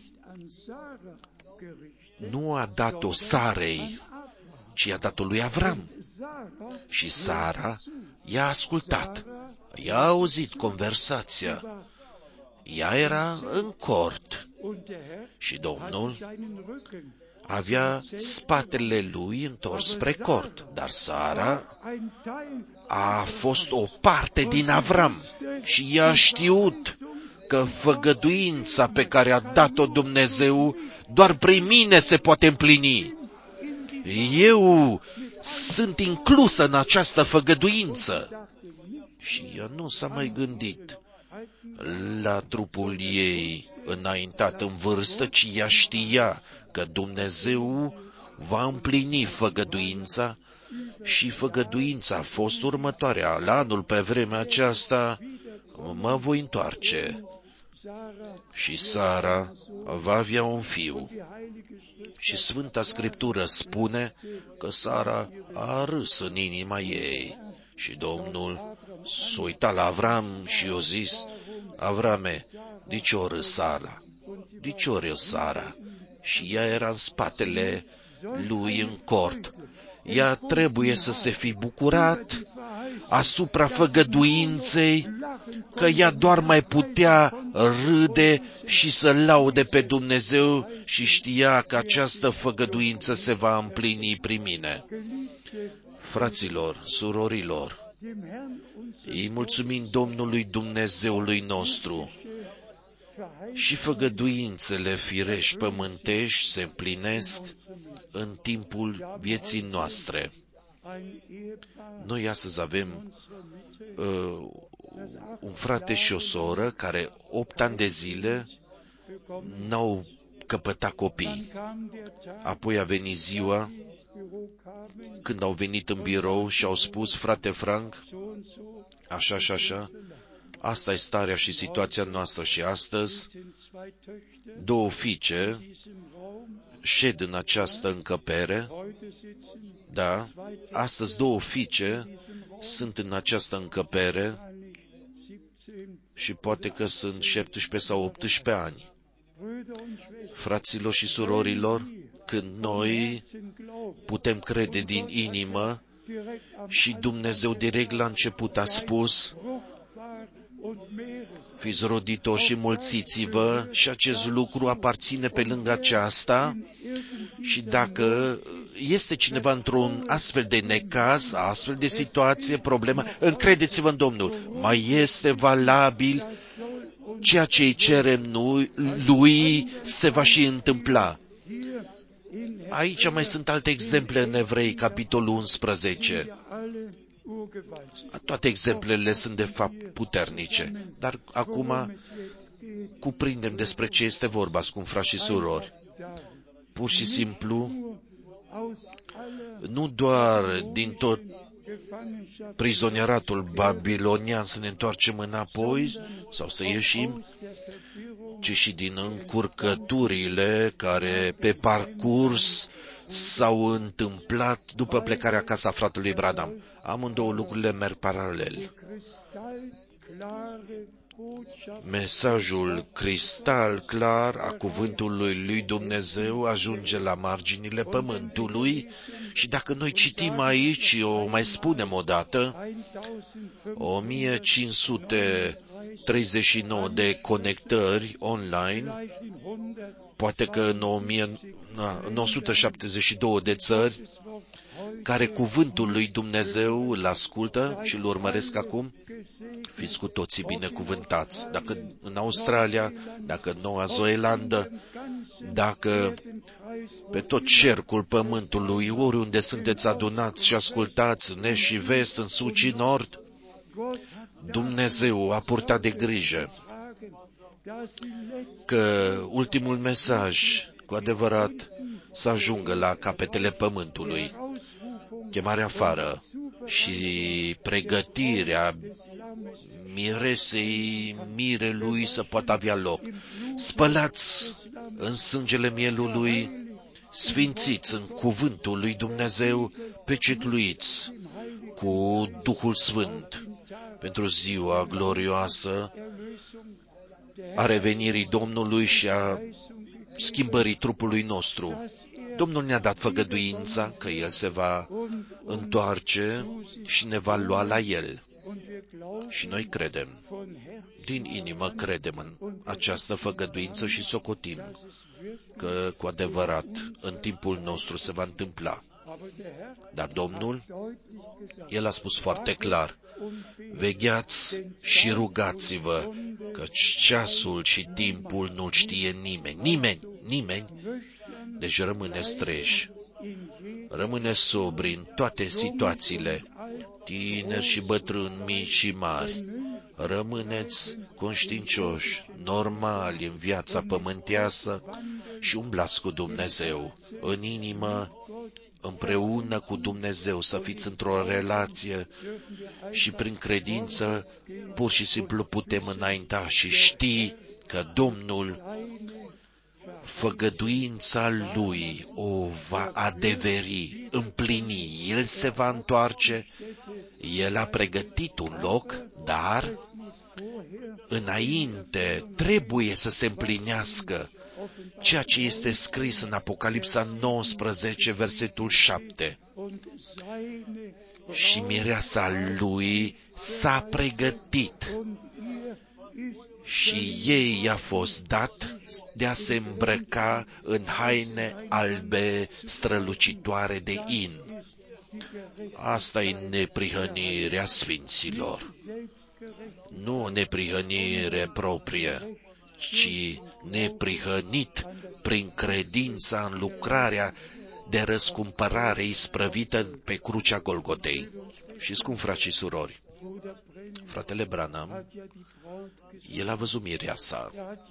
nu a dat-o Sarei, ci a dat-o lui Avram. Și Sara i-a ascultat, i-a auzit conversația. Ea era în cort și Domnul avea spatele lui întors spre cort, dar Sara a fost o parte din Avram și ea a știut că făgăduința pe care a dat-o Dumnezeu doar prin mine se poate împlini. Eu sunt inclusă în această făgăduință. Și ea nu s-a mai gândit la trupul ei înaintat în vârstă, ci ea știa că Dumnezeu va împlini făgăduința și făgăduința a fost următoarea. La anul pe vremea aceasta mă voi întoarce și Sara va avea un fiu. Și Sfânta Scriptură spune că Sara a râs în inima ei. Și Domnul s-a uitat la Avram și i-a zis, Avrame, de ce o râs Sara? De ce o râs Sara? Și ea era în spatele lui în cort. Ea trebuie să se fi bucurat asupra făgăduinței, că ea doar mai putea râde și să laude pe Dumnezeu și știa că această făgăduință se va împlini prin mine. Fraților, surorilor, Îi mulțumim Domnului Dumnezeului nostru și făgăduințele firești pământești se împlinesc în timpul vieții noastre. Noi astăzi avem uh, un frate și o soră care opt ani de zile n-au căpătat copii. Apoi a venit ziua când au venit în birou și au spus: frate Frank, așa și așa, asta e starea și situația noastră și astăzi două fiice șed în această încăpere. Da, astăzi două fiice sunt în această încăpere și poate că sunt șaptesprezece sau optsprezece ani. Fraților și surorilor, când noi putem crede din inimă și Dumnezeu direct la început a spus: fiți roditori și mulțiți-vă, și acest lucru aparține pe lângă aceasta. Și dacă este cineva într-un astfel de necaz, astfel de situație, problemă, încredeți-vă în Domnul, mai este valabil ceea ce îi cerem noi, lui se va și întâmpla. Aici mai sunt alte exemple în Evrei, capitolul unsprezece. Toate exemplele sunt de fapt puternice, dar acum cuprindem despre ce este vorba, scumpi frați și surori. Pur și simplu, nu doar din tot prizonieratul babilonian să ne întoarcem înapoi sau să ieșim, ci și din încurcăturile care pe parcurs s-au întâmplat după plecarea acasă a fratelui Branham. Amândouă lucrurile merg paralel. Mesajul cristal clar a cuvântului lui Dumnezeu ajunge la marginile pământului și dacă noi citim aici, o mai spunem o dată, o mie cinci sute treizeci și nouă de conectări online, poate că în nouă sute șaptezeci și două de țări, care cuvântul lui Dumnezeu îl ascultă și îl urmăresc acum, fiți cu toții binecuvântați. Dacă în Australia, dacă în Noua Zeelandă, dacă pe tot cercul pământului, oriunde sunteți adunați și ascultați, în est și vest, în sud și nord, Dumnezeu a purtat de grijă că ultimul mesaj, cu adevărat, să ajungă la capetele pământului. Chemarea afară și pregătirea miresei mirelui să poată avea loc. Spălați în sângele mielului, sfințiți în cuvântul lui Dumnezeu, pecetluiți cu Duhul Sfânt pentru ziua glorioasă a revenirii Domnului și a schimbării trupului nostru. Domnul ne-a dat făgăduința că El se va întoarce și ne va lua la El. Și noi credem, din inimă credem în această făgăduință și socotim că, cu adevărat, în timpul nostru se va întâmpla. Dar Domnul, El a spus foarte clar: vegheați și rugați-vă, căci ceasul și timpul nu-l știe nimeni. Nimeni, nimeni. Deci rămâneți treji, rămâneți sobri în toate situațiile, tineri și bătrâni, mici și mari. Rămâneți conștiincioși, normali în viața pământeasă și umblați cu Dumnezeu, în inimă, împreună cu Dumnezeu, să fiți într-o relație și prin credință pur și simplu putem înainta și ști că Domnul, făgăduința Lui o va adeveri, împlini. El se va întoarce, El a pregătit un loc, dar înainte trebuie să se împlinească ceea ce este scris în Apocalipsa nouăsprezece, versetul șapte. Și mireasa Lui s-a pregătit și ei i-a fost dat de a se îmbrăca în haine albe strălucitoare de in. Asta e neprihănirea sfinților. Nu neprihănire proprie, ci neprihănit prin credința în lucrarea de răscumpărare isprăvită pe crucea Golgotei. Și scump frați și surori, fratele Branham, el a văzut mireasa.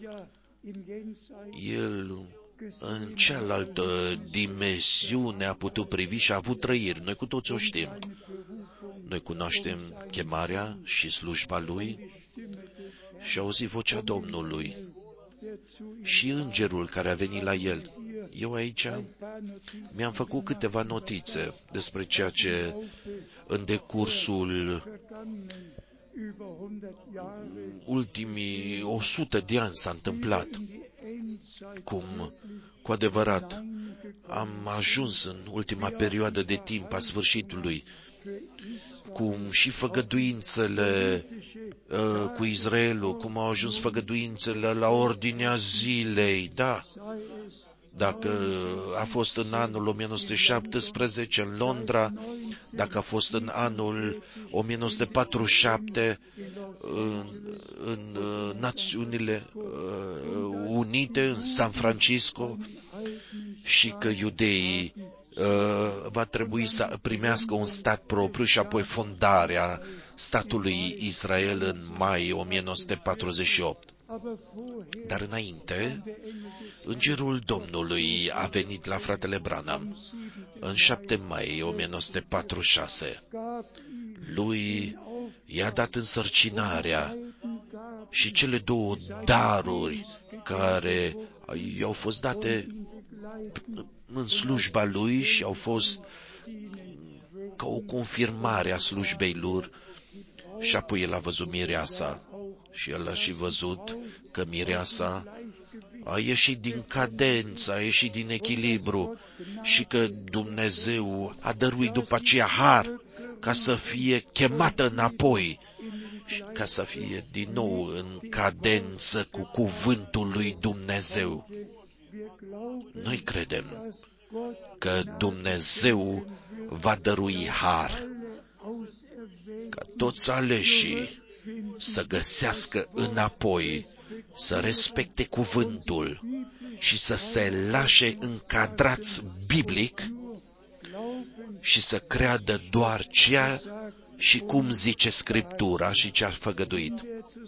El în cealaltă dimensiune a putut privi și a avut trăiri. Noi cu toți o știm. Noi cunoaștem chemarea și slujba lui și auzi vocea Domnului și îngerul care a venit la el. Eu aici mi-am făcut câteva notițe despre ceea ce în decursul ultimii o sută de ani s-a întâmplat. Cum, cu adevărat, am ajuns în ultima perioadă de timp a sfârșitului, cum și făgăduințele uh, cu Israelul, cum au ajuns făgăduințele la ordinea zilei, da. Dacă a fost în anul o mie nouă sute șaptesprezece în Londra, dacă a fost în anul o mie nouă sute patruzeci și șapte în, în Națiunile Unite, în San Francisco, și că iudeii uh, va trebui să primească un stat propriu și apoi fondarea statului Israel în mai o mie nouă sute patruzeci și opt. Dar înainte, îngerul Domnului a venit la fratele Branham în șapte mai o mie nouă sute patruzeci și șase. Lui i-a dat însărcinarea și cele două daruri care i-au fost date în slujba lui și au fost ca o confirmare a slujbei lor. Și apoi el a văzut mireasa și el a și văzut că mireasa a ieșit din cadență, a ieșit din echilibru și că Dumnezeu a dăruit după aceea har ca să fie chemată înapoi, ca să fie din nou în cadență cu cuvântul lui Dumnezeu. Noi credem că Dumnezeu va dărui har ca toți aleșii să găsească înapoi, să respecte cuvântul și să se lașe încadrați biblic și să creadă doar ceea și cum zice Scriptura și ce a făgăduit.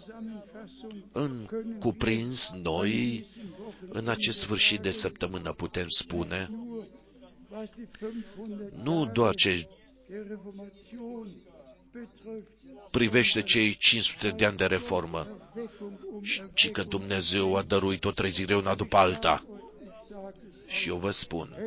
În cuprins, noi, în acest sfârșit de săptămână, putem spune nu doar ce privește cei cinci sute de ani de reformă, ci că Dumnezeu a dăruit o trezire una după alta. Și eu vă spun,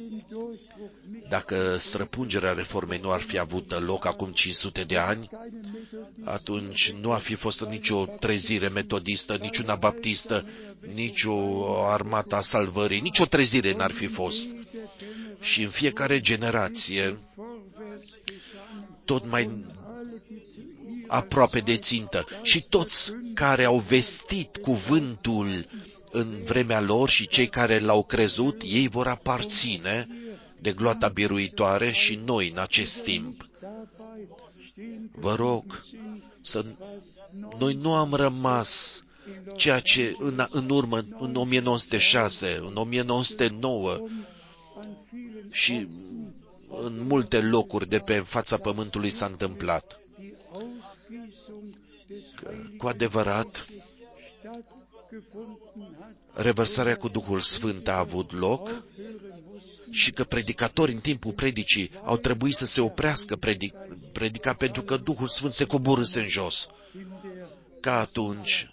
dacă străpungerea reformei nu ar fi avut loc acum cinci sute de ani, atunci nu ar fi fost nicio trezire metodistă, niciuna baptistă, nicio armată a salvării, nicio trezire n-ar fi fost. Și în fiecare generație, tot mai aproape de țintă, și toți care au vestit cuvântul în vremea lor și cei care l-au crezut, ei vor aparține de gloata biruitoare și noi în acest timp. Vă rog, să noi nu am rămas ceea ce în, în urmă, în o mie nouă sute șase, în o mie nouă sute nouă și în multe locuri de pe fața pământului s-a întâmplat. Că, cu adevărat, revărsarea cu Duhul Sfânt a avut loc și că predicatorii în timpul predicii au trebuit să se oprească predic, predica pentru că Duhul Sfânt se coborâse în jos. Ca atunci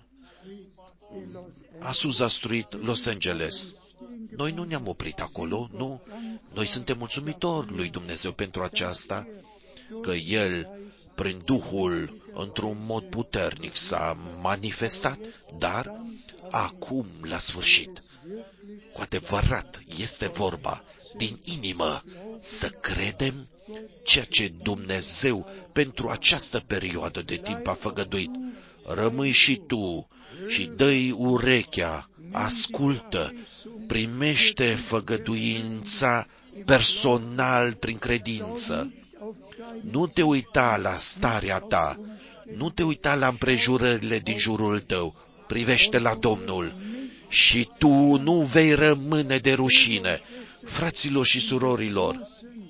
a suzastruit Los Angeles. Noi nu ne-am oprit acolo, nu. Noi suntem mulțumitori lui Dumnezeu pentru aceasta, că El, prin Duhul, într-un mod puternic s-a manifestat, dar acum, la sfârșit, cu adevărat este vorba din inimă să credem ceea ce Dumnezeu pentru această perioadă de timp a făgăduit. Rămâi și tu și dă-i urechea, ascultă, primește făgăduința personal prin credință. Nu te uita la starea ta, nu te uita la împrejurările din jurul tău, privește la Domnul și tu nu vei rămâne de rușine. Fraților și surorilor,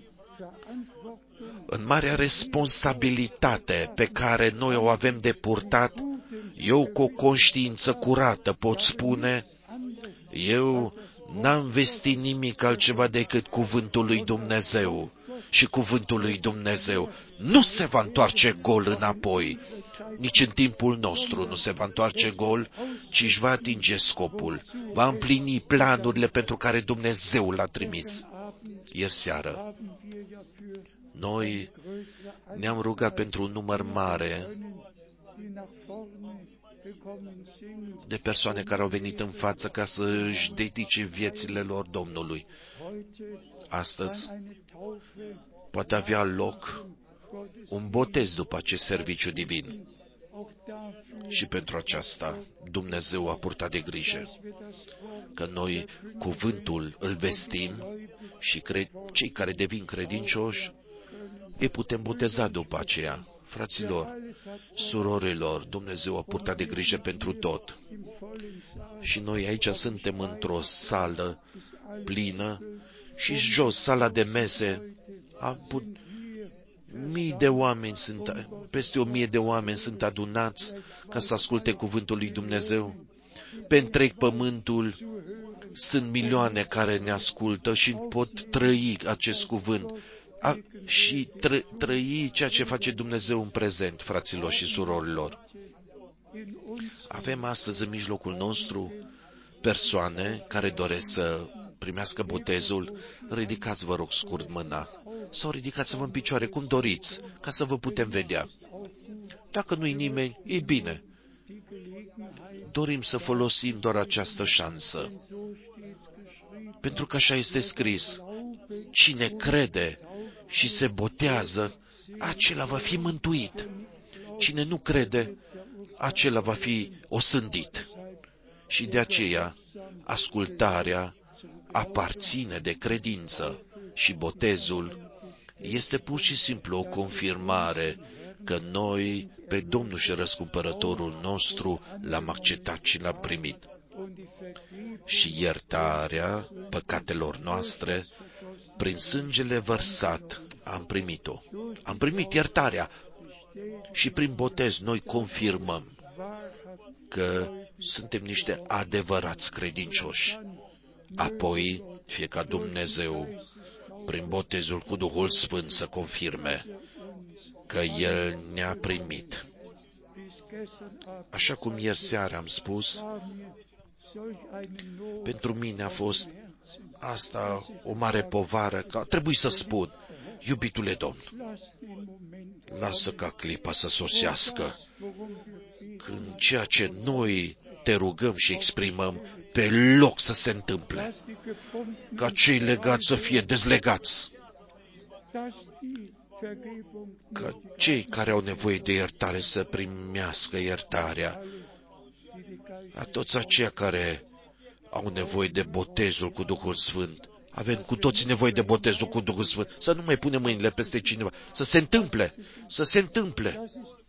în marea responsabilitate pe care noi o avem de purtat, eu cu o conștiință curată pot spune, eu n-am vestit nimic altceva decât cuvântul lui Dumnezeu. Și cuvântul lui Dumnezeu nu se va întoarce gol înapoi. Nici în timpul nostru nu se va întoarce gol, ci își va atinge scopul. Va împlini planurile pentru care Dumnezeu l-a trimis. Ieri seară, noi ne-am rugat pentru un număr mare de persoane care au venit în față ca să își dedice viețile lor Domnului. Astăzi poate avea loc un botez după acest serviciu divin. Și pentru aceasta Dumnezeu a purtat de grijă că noi cuvântul îl vestim și cre- cei care devin credincioși îi putem boteza după aceea. Fraților, surorilor, Dumnezeu a purtat de grijă pentru tot. Și noi aici suntem într-o sală plină și jos, sala de mese, a put... mii de oameni sunt, peste o mie de oameni sunt adunați ca să asculte cuvântul lui Dumnezeu. Pe întreg pământul sunt milioane care ne ascultă și pot trăi acest cuvânt. A, și tră, trăi ceea ce face Dumnezeu în prezent, fraților și surorilor. Avem astăzi în mijlocul nostru persoane care doresc să primească botezul. Ridicați, vă rog, scurt mâna. Sau ridicați-vă în picioare, cum doriți, ca să vă putem vedea. Dacă nu-i nimeni, e bine. Dorim să folosim doar această șansă. Pentru că așa este scris. Cine crede și se botează, acela va fi mântuit. Cine nu crede, acela va fi osândit. Și de aceea, ascultarea aparține de credință și botezul este pur și simplu o confirmare că noi, pe Domnul și Răscumpărătorul nostru, l-am acceptat și l-am primit. Și iertarea păcatelor noastre, prin sângele vărsat, am primit-o. Am primit iertarea și prin botez noi confirmăm că suntem niște adevărați credincioși. Apoi, fie ca Dumnezeu, prin botezul cu Duhul Sfânt, să confirme că El ne-a primit. Așa cum ieri seara am spus, pentru mine a fost asta o mare povară, că a trebuit să spun, iubitule Domn, lasă ca clipa să sosească, când ceea ce noi te rugăm și exprimăm, pe loc să se întâmple, ca cei legați să fie dezlegați, ca cei care au nevoie de iertare să primească iertarea, a toți aceia care au nevoie de botezul cu Duhul Sfânt. Avem cu toții nevoie de botezul cu Duhul Sfânt. Să nu mai punem mâinile peste cineva. Să se întâmple. Să se întâmple.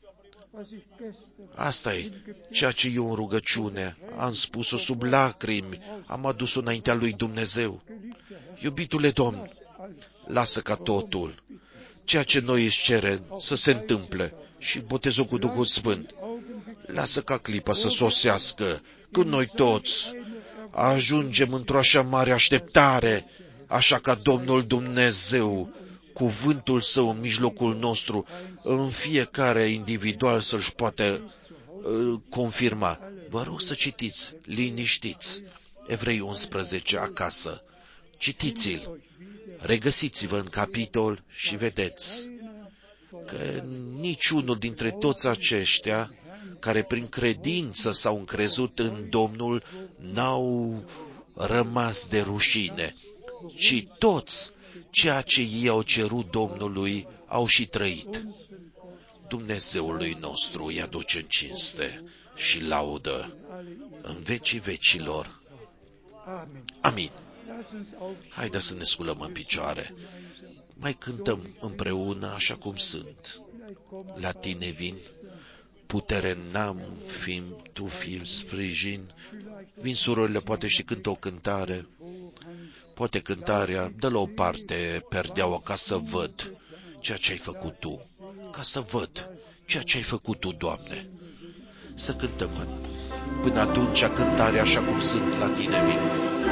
Asta e ceea ce eu în rugăciune am spus-o sub lacrimi, am adus-o înaintea lui Dumnezeu. Iubitule Domn, lasă ca totul, ceea ce noi îți cerem, să se întâmple și botezul cu Duhul Sfânt. Lasă ca clipa să sosească, când noi toți ajungem într-o așa mare așteptare, așa ca Domnul Dumnezeu, cuvântul Său în mijlocul nostru, în fiecare individual să-și poată uh, confirma. Vă rog să citiți, liniștiți, Evrei unsprezece acasă, citiți-l, regăsiți-vă în capitol și vedeți că niciunul dintre toți aceștia care prin credință s-au încrezut în Domnul n-au rămas de rușine, ci toți ceea ce ei au cerut Domnului au și trăit. Dumnezeului nostru îi aduce în cinste și laudă în vecii vecilor. Amin. Haideți să ne sculăm în picioare. Mai cântăm împreună așa cum sunt. La tine vin, putere n-am, fim, tu fii sprijin. Vin surorile, poate și cântă o cântare. Poate cântarea, dă la o parte perdeaua ca să văd ceea ce ai făcut tu. Ca să văd ceea ce ai făcut tu, Doamne. Să cântăm până atunci cântarea așa cum sunt, la tine vin.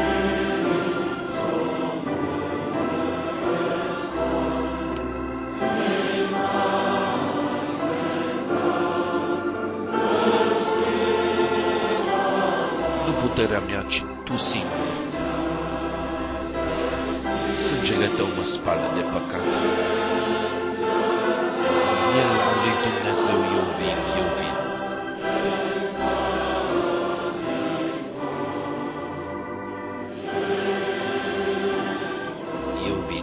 Nu puterea mea, ci tu singur. Sângele tău mă spală de păcat. Miel al lui Dumnezeu eu vin, eu vin. Eu vin.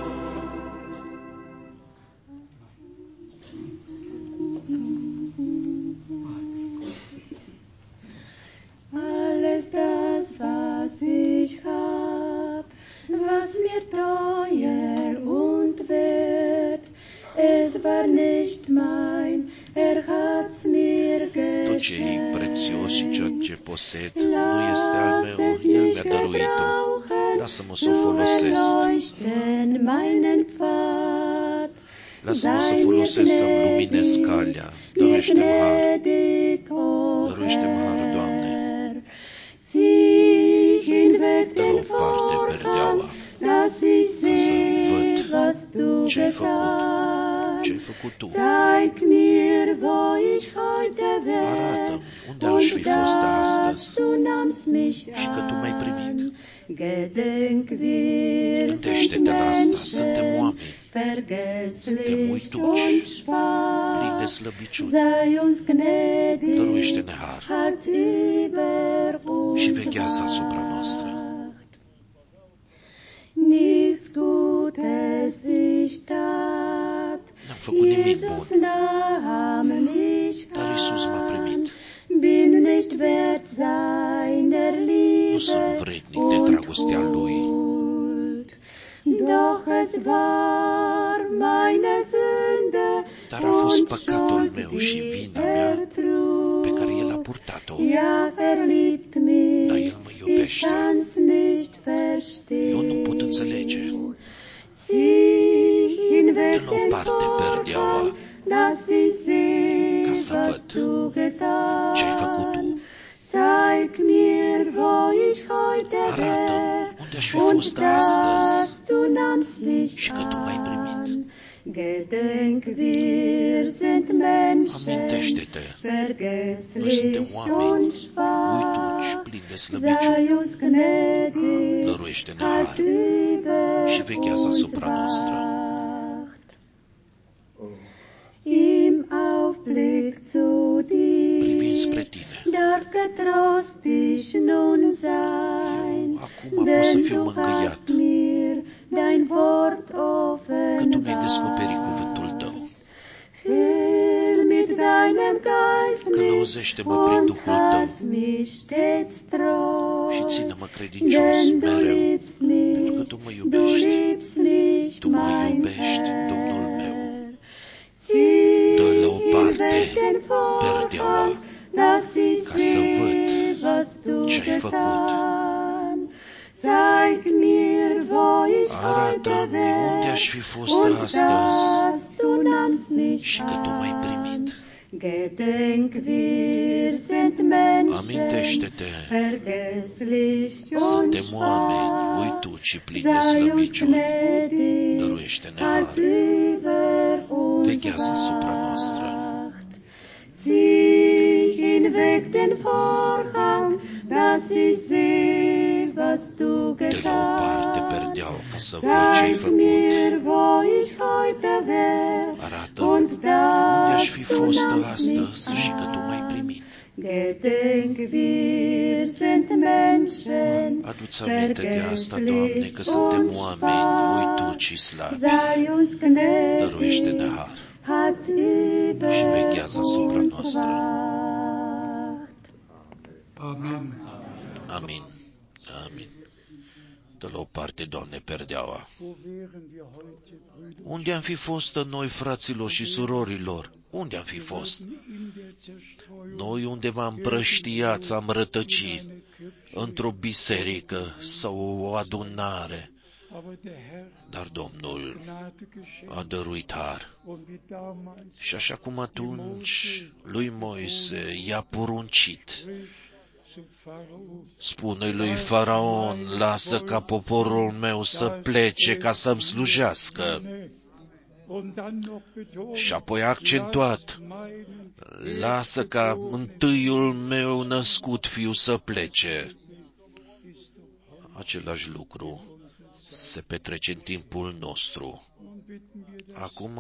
Alles das, was ich hab, was mir teuer und wert, es war nicht mein, er hat's mir geschenkt. Tot ce e prețios și ceea ce posed nu este al meu, El mi-a dăruit-o. Lasă-mă să o folosesc. Lasă-mă să o folosesc să-mi luminez calea. Dăruiește-mi har. Dăruiește-mi har, Doamne. Dă la o parte perdeaua, ca să văd ce-ai făcut, ce-ai făcut Tu. Arată-mi unde aș fi fost astăzi și că Tu m-ai primit. Gândește-te la asta, suntem oameni, suntem uituci, plini de slăbiciuni. Dăruiește-ne har și veghează asupra noastră. N-am făcut nimic bun, dar Iisus m-a primit. Nu sunt vrednic de dragostea Lui. Dar a fost păcatul meu și vina mea pe care El a purtat-o. Dar El mă iubește. Eu nu pot înțelege. Dă la o parte perdeaua, ca să văd ce-ai făcut Tu. Arată-mi unde aș fi fost astăzi și că Tu m-ai primit. Amintește-te, noi suntem oameni uituci, plini de slăbiciuni. Dăruiește-ne har și veghează asupra noastră. Privind spre Tine, eu acum pot să fiu mângâiat, că Tu mi-ai descoperit cuvântul Tău. Călăuzește-mă prin Duhul Tău și ține-mă credincios mereu, pentru că Tu mă iubești. Tu mă iubești, Domnul meu. Dă la o parte perdeaua, ca să văd ce-ai făcut. Arată-mi unde aș fi fost astăzi și că Tu m-ai primit. Amintește-te, suntem oameni uituci și plini de slăbiciuni. Dăruiește-ne har, veghează asupra noastră. De la o parte perdeau ca să văd ce-ai făcut. Arată-mi unde aș fi fost astăzi și că Tu m-ai primit. Adu-ți aminte de asta, Doamne, că suntem oameni uituci și slabi. Dăruiește-ne har și veghează asupra noastră. Amen. Amin. Amin. Dă la o parte, Doamne, perdeaua. Unde am fi fost noi, fraților și surorilor? Unde am fi fost? Noi undeva împrăștiați, am rătăcit într-o biserică sau o adunare. Dar Domnul a dăruit har. Și așa cum atunci lui Moise i-a poruncit, spune lui Faraon, lasă ca poporul meu să plece ca să-mi slujească. Și apoi a accentuat, lasă ca întâiul meu născut fiu să plece. Același lucru se petrece în timpul nostru. Acum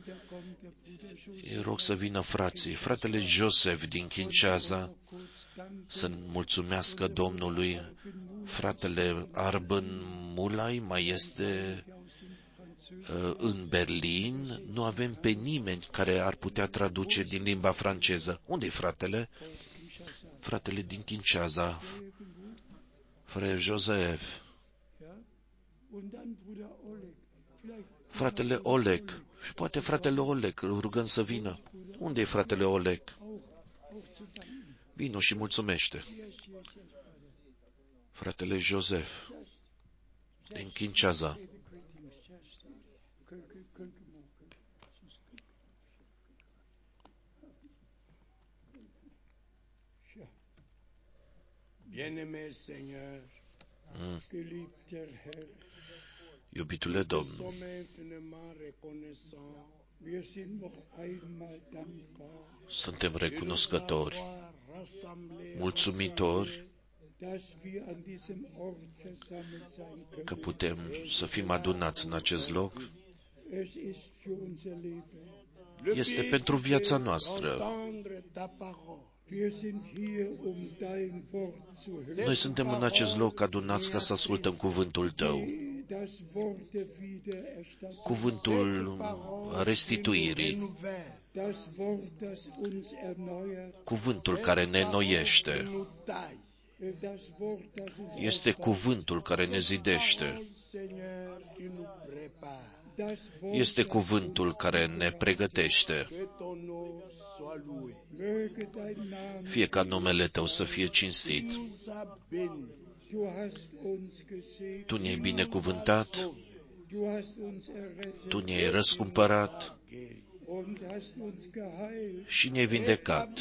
îi rog să vină frații. Fratele Joseph din Kinshasa să mulțumească Domnului. Fratele Arben Mulai mai este uh, în Berlin. Nu avem pe nimeni care ar putea traduce din limba franceză. Unde-i fratele? Fratele din Kinshasa. Frère Joseph. Fratele Oleg. Și poate fratele Oleg, îl rugăm să vină. Unde e fratele Oleg? Vino și mulțumește. Fratele Joseph din Kinshasa. Mm. Iubitule Domn, suntem recunoscători, mulțumitori că putem să fim adunați în acest loc. Este pentru viața noastră. Noi suntem în acest loc adunați ca să ascultăm cuvântul Tău, cuvântul restituirii, cuvântul care ne înnoiește, este cuvântul care ne zidește, este cuvântul care ne pregătește. Fie ca numele Tău să fie cinstit. Tu ne-ai binecuvântat, Tu ne-ai răscumpărat și ne-ai vindecat.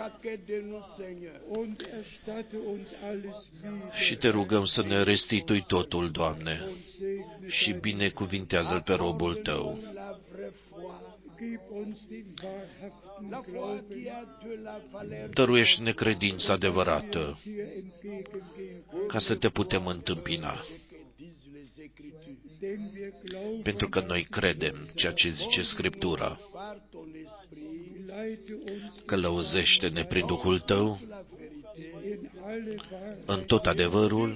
Și Te rugăm să ne restitui totul, Doamne, și binecuvintează-L pe robul Tău. Dăruiește-ne credința adevărată, ca să Te putem întâmpina. Pentru că noi credem ceea ce zice Scriptura. Călăuzește-ne prin Duhul Tău în tot adevărul,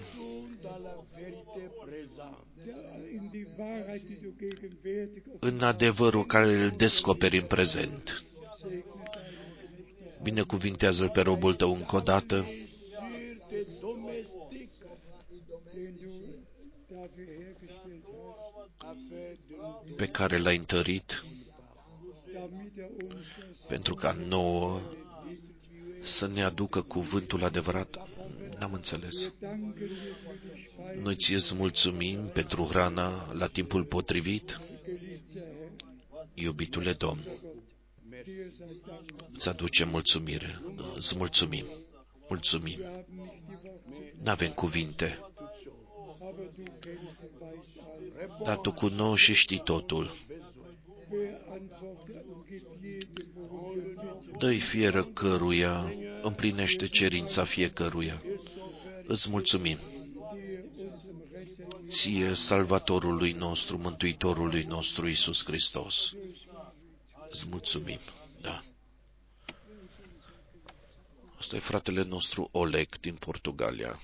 în adevărul care îl descoperi în prezent. Binecuvintează-L pe robul Tău încă o dată, pe care L-ai întărit, pentru ca nouă să ne aducă cuvântul adevărat. N-am înțeles. Noi Ție-ți mulțumim pentru hrana la timpul potrivit. Iubitule Domn, îți aducem mulțumire. Îți mulțumim. Mulțumim. N-avem cuvinte. Dar Tu cunoști și știi totul. Dă-i fiecăruia, împlinește cerința fiecăruia. Îți mulțumim. Ție, Salvatorului nostru, Mântuitorului nostru, Iisus Hristos. Îți mulțumim. Da. Asta e fratele nostru Oleg din Portugalia.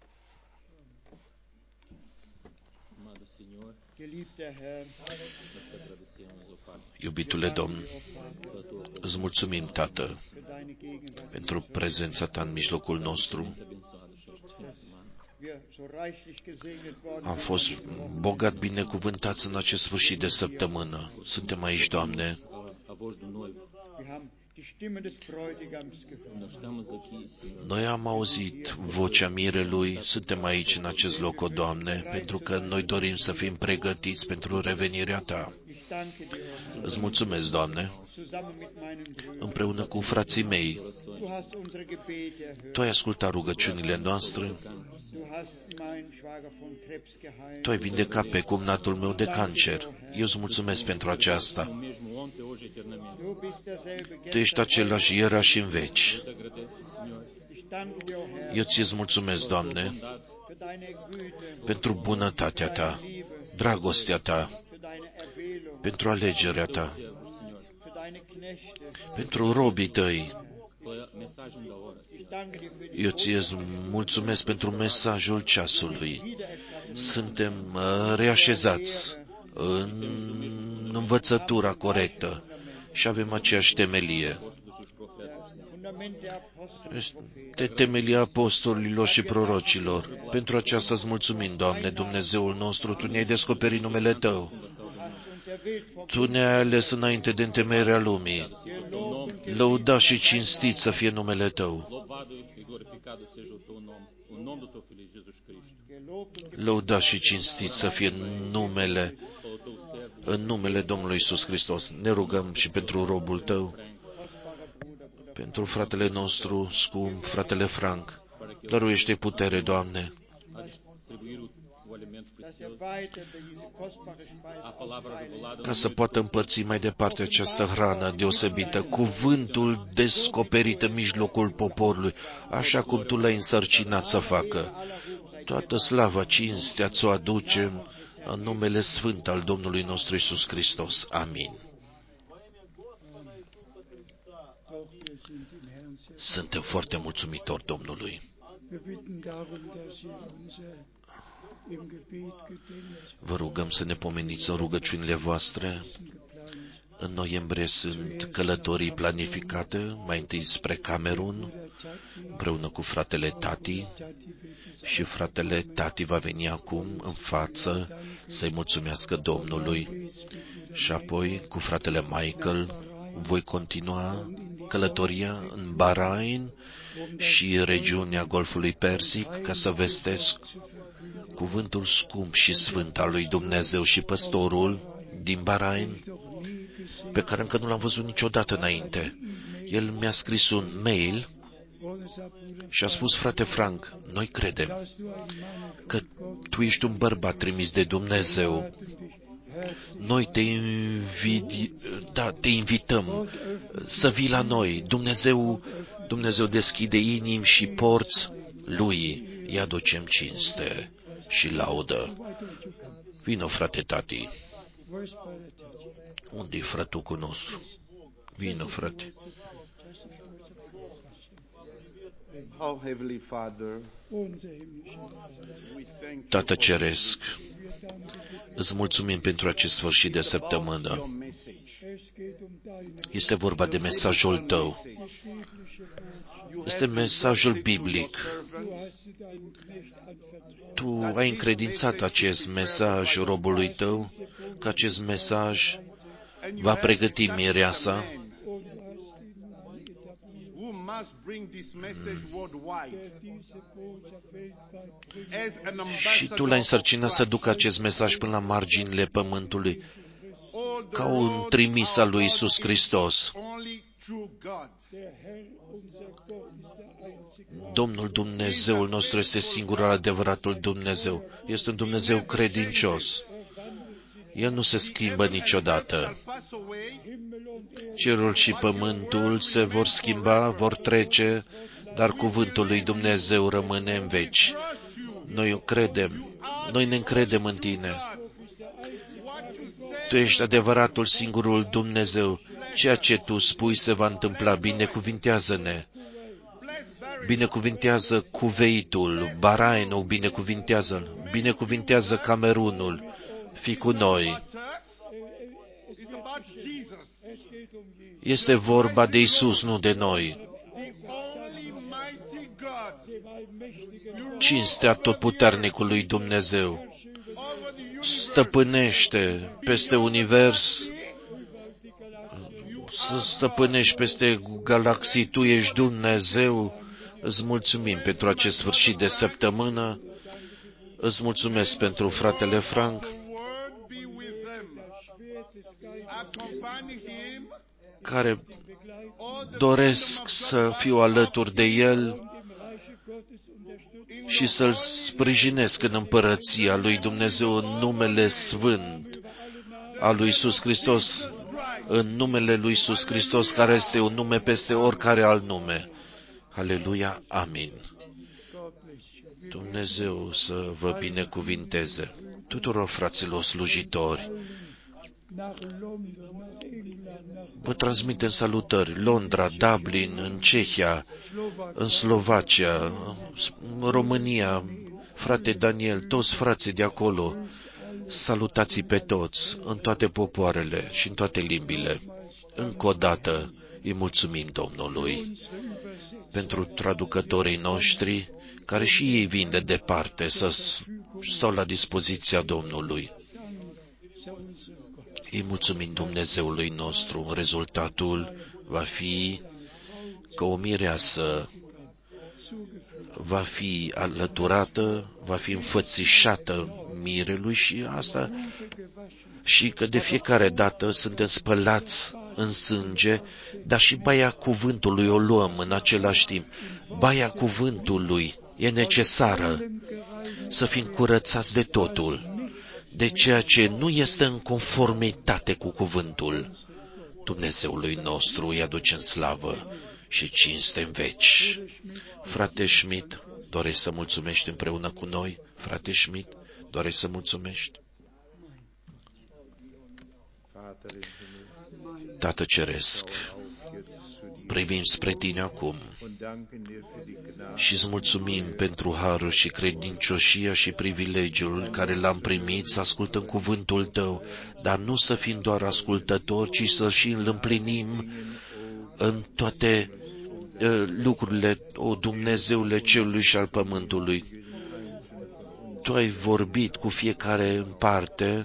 Iubitule Domn, îți mulțumim, Tată, pentru prezența Ta în mijlocul nostru. Am fost bogat binecuvântați în acest sfârșit de săptămână. Suntem aici, Doamne. Noi am auzit vocea mirelui, suntem aici în acest loc, o Doamne, pentru că noi dorim să fim pregătiți pentru revenirea Ta. Îți mulțumesc, Doamne, împreună cu frații mei. Tu ai ascultat rugăciunile noastre, Tu ai vindecat pe cumnatul meu de cancer. Eu îți mulțumesc pentru aceasta. Tu ești același ieri și în veci. Eu ți-ți mulțumesc, Doamne, pentru bunătatea Ta, dragostea Ta, pentru alegerea Ta, pentru robii Tăi. Eu ți-ți mulțumesc pentru mesajul ceasului. Suntem reașezați în învățătura corectă și avem aceeași temelie. Este temelia apostolilor și prorocilor. Pentru aceasta îți mulțumim, Doamne, Dumnezeul nostru, Tu ne-ai descoperit numele Tău. Tu ne-ai ales înainte de întemeierea lumii. Lăudat și cinstit să fie numele Tău. Lăudat și cinstit să fie numele, în numele Domnului Iisus Hristos. Ne rugăm și pentru robul Tău, pentru fratele nostru scump, fratele Frank. Dăruiește putere, Doamne, ca să poată împărți mai departe această hrană deosebită, cuvântul descoperit în mijlocul poporului, așa cum Tu l-ai însărcinat să facă. Toată slava, cinstea ți-o aducem în numele sfânt al Domnului nostru Iisus Hristos. Amin. Suntem foarte mulțumitori Domnului. Vă rugăm să ne pomeniți în rugăciunile voastre. În noiembrie sunt călătorii planificate, mai întâi spre Camerun, împreună cu fratele Tati. Și fratele Tati va veni acum în față să-i mulțumească Domnului. Și apoi, cu fratele Michael, voi continua călătoria în Bahrain și regiunea Golfului Persic ca să vestesc cuvântul scump și sfânt al lui Dumnezeu. Și păstorul din Bahrain, pe care încă nu l-am văzut niciodată înainte, el mi-a scris un mail și a spus: frate Frank, noi credem că tu ești un bărbat trimis de Dumnezeu. Noi te, invidi, da, te invităm să vii la noi. Dumnezeu, Dumnezeu deschide inimi și porți lui. Îi aducem cinste și laudă. Vino, frate Tati. Unde-i frătucul nostru? Vino, frate. Tată Ceresc, îți mulțumim pentru acest sfârșit de săptămână. Este vorba de mesajul Tău. Este mesajul biblic. Tu ai încredințat acest mesaj robului Tău, că acest mesaj va pregăti mireasa și Tu l-ai însărcinat să ducă acest mesaj până la marginile pământului, ca un trimis al lui Iisus Hristos. Domnul Dumnezeul nostru este singurul adevăratul Dumnezeu. Este un Dumnezeu credincios. El nu se schimbă niciodată. Cerul și pământul se vor schimba, vor trece, dar cuvântul lui Dumnezeu rămâne în veci. Noi o credem, noi ne încredem în Tine. Tu ești adevăratul singurul Dumnezeu. Ceea ce Tu spui se va întâmpla. Binecuvintează-ne. Binecuvintează Cuveitul, Bahrainul, binecuvintează-l. Binecuvintează Camerunul. Fii cu noi. Este vorba de Iisus, nu de noi. Cinstea Atotputernicului Dumnezeu stăpânește peste univers, să stăpânești peste galaxii. Tu ești Dumnezeu. Îți mulțumim pentru acest sfârșit de săptămână. Îți mulțumesc pentru fratele Frank, care doresc să fiu alături de el și să-l sprijinesc în împărăția lui Dumnezeu, în numele sfânt al lui Iisus Hristos, în numele lui Iisus Hristos, care este un nume peste oricare alt nume. Aleluia, amin. Dumnezeu să vă binecuvinteze. Tuturor fraților slujitori, vă transmitem salutări. Londra, Dublin, în Cehia, în Slovacia, în România, frate Daniel, toți frații de acolo, salutați pe toți, în toate popoarele și în toate limbile. Încă o dată îi mulțumim Domnului pentru traducătorii noștri, care și ei vin de departe să stau la dispoziția Domnului. Îi mulțumim Dumnezeului nostru. Rezultatul va fi că o mireasă va fi alăturată, va fi înfățișată mirelui și asta, și că de fiecare dată suntem spălați în sânge, dar și baia cuvântului o luăm în același timp. Baia cuvântului e necesară, să fim curățați de totul, de ceea ce nu este în conformitate cu cuvântul Dumnezeului nostru. Îi aducem slavă și cinste în veci. Frate Schmidt, dorești să mulțumești împreună cu noi? Frate Schmidt, dorești să mulțumești? Tată Ceresc, privim spre Tine acum și îți mulțumim pentru harul și credincioșia și privilegiul care l-am primit să ascultăm cuvântul Tău, dar nu să fim doar ascultători, ci să și îl împlinim în toate uh, lucrurile, o Dumnezeule cerului și al pământului. Tu ai vorbit cu fiecare în parte.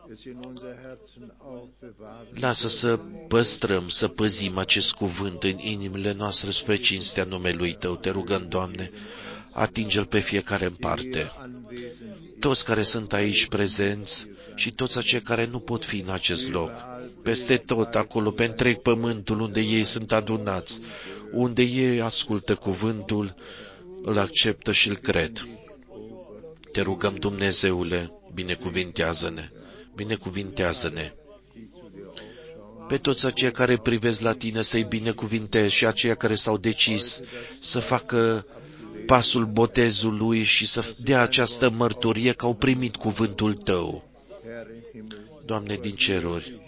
Lasă să păstrăm, să păzim acest cuvânt în inimile noastre spre cinstea numelui Tău. Te rugăm, Doamne, atinge-L pe fiecare în parte. Toți care sunt aici prezenți și toți aceia care nu pot fi în acest loc, peste tot acolo, pe întreg pământul unde ei sunt adunați, unde ei ascultă cuvântul, îl acceptă și îl cred. Te rugăm, Dumnezeule, binecuvintează-ne. Binecuvintează-ne pe toți aceia care privesc la Tine, să-i binecuvintezi, și aceia care s-au decis să facă pasul botezului și să dea această mărturie că au primit cuvântul Tău. Doamne din ceruri,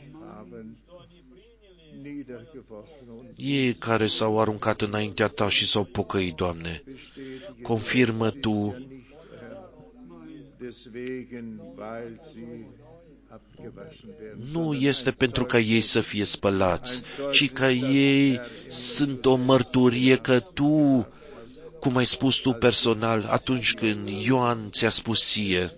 ei care s-au aruncat înaintea Ta și s-au pocăit, Doamne, confirmă Tu nu este pentru ca ei să fie spălați, ci că ei sunt o mărturie că Tu, cum ai spus Tu personal, atunci când Ioan ți-a spus ție,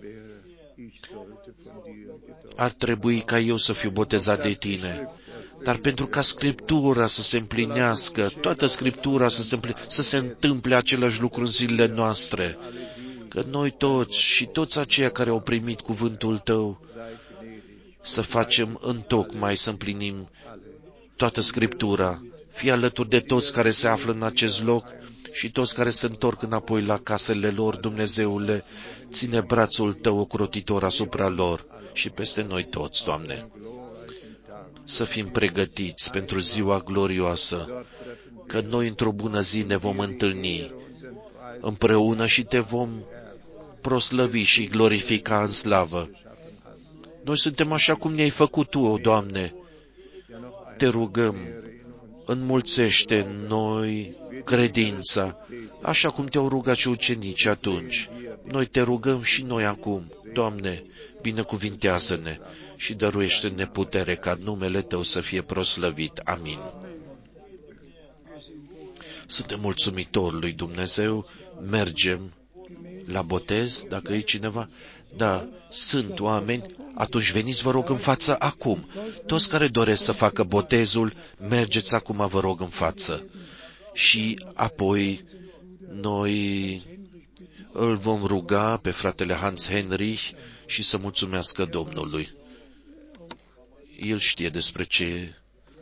ar trebui ca eu să fiu botezat de Tine. Dar pentru ca Scriptura să se împlinească, toată Scriptura să se, împline, să se întâmple același lucru în zilele noastre, că noi toți și toți aceia care au primit cuvântul Tău, să facem întocmai, să împlinim toată Scriptura. Fii alături de toți care se află în acest loc și toți care se întorc înapoi la casele lor, Dumnezeule, ține brațul Tău ocrotitor asupra lor și peste noi toți, Doamne. Să fim pregătiți pentru ziua glorioasă, că noi într-o bună zi ne vom întâlni împreună și Te vom proslăvi și glorifica în slavă. Noi suntem așa cum ne-ai făcut Tu, o Doamne. Te rugăm, înmulțește în noi credința, așa cum Te-au rugat și ucenicii atunci. Noi Te rugăm și noi acum, Doamne, binecuvintează-ne și dăruiește-ne putere ca numele Tău să fie proslăvit. Amin. Suntem mulțumitori lui Dumnezeu, mergem la botez, dacă e cineva. Da, sunt oameni, atunci veniți, vă rog, în față acum. Toți care doresc să facă botezul, mergeți acum, vă rog, în față. Și apoi noi îl vom ruga pe fratele Hans Henrich și să mulțumească Domnului. El știe despre ce.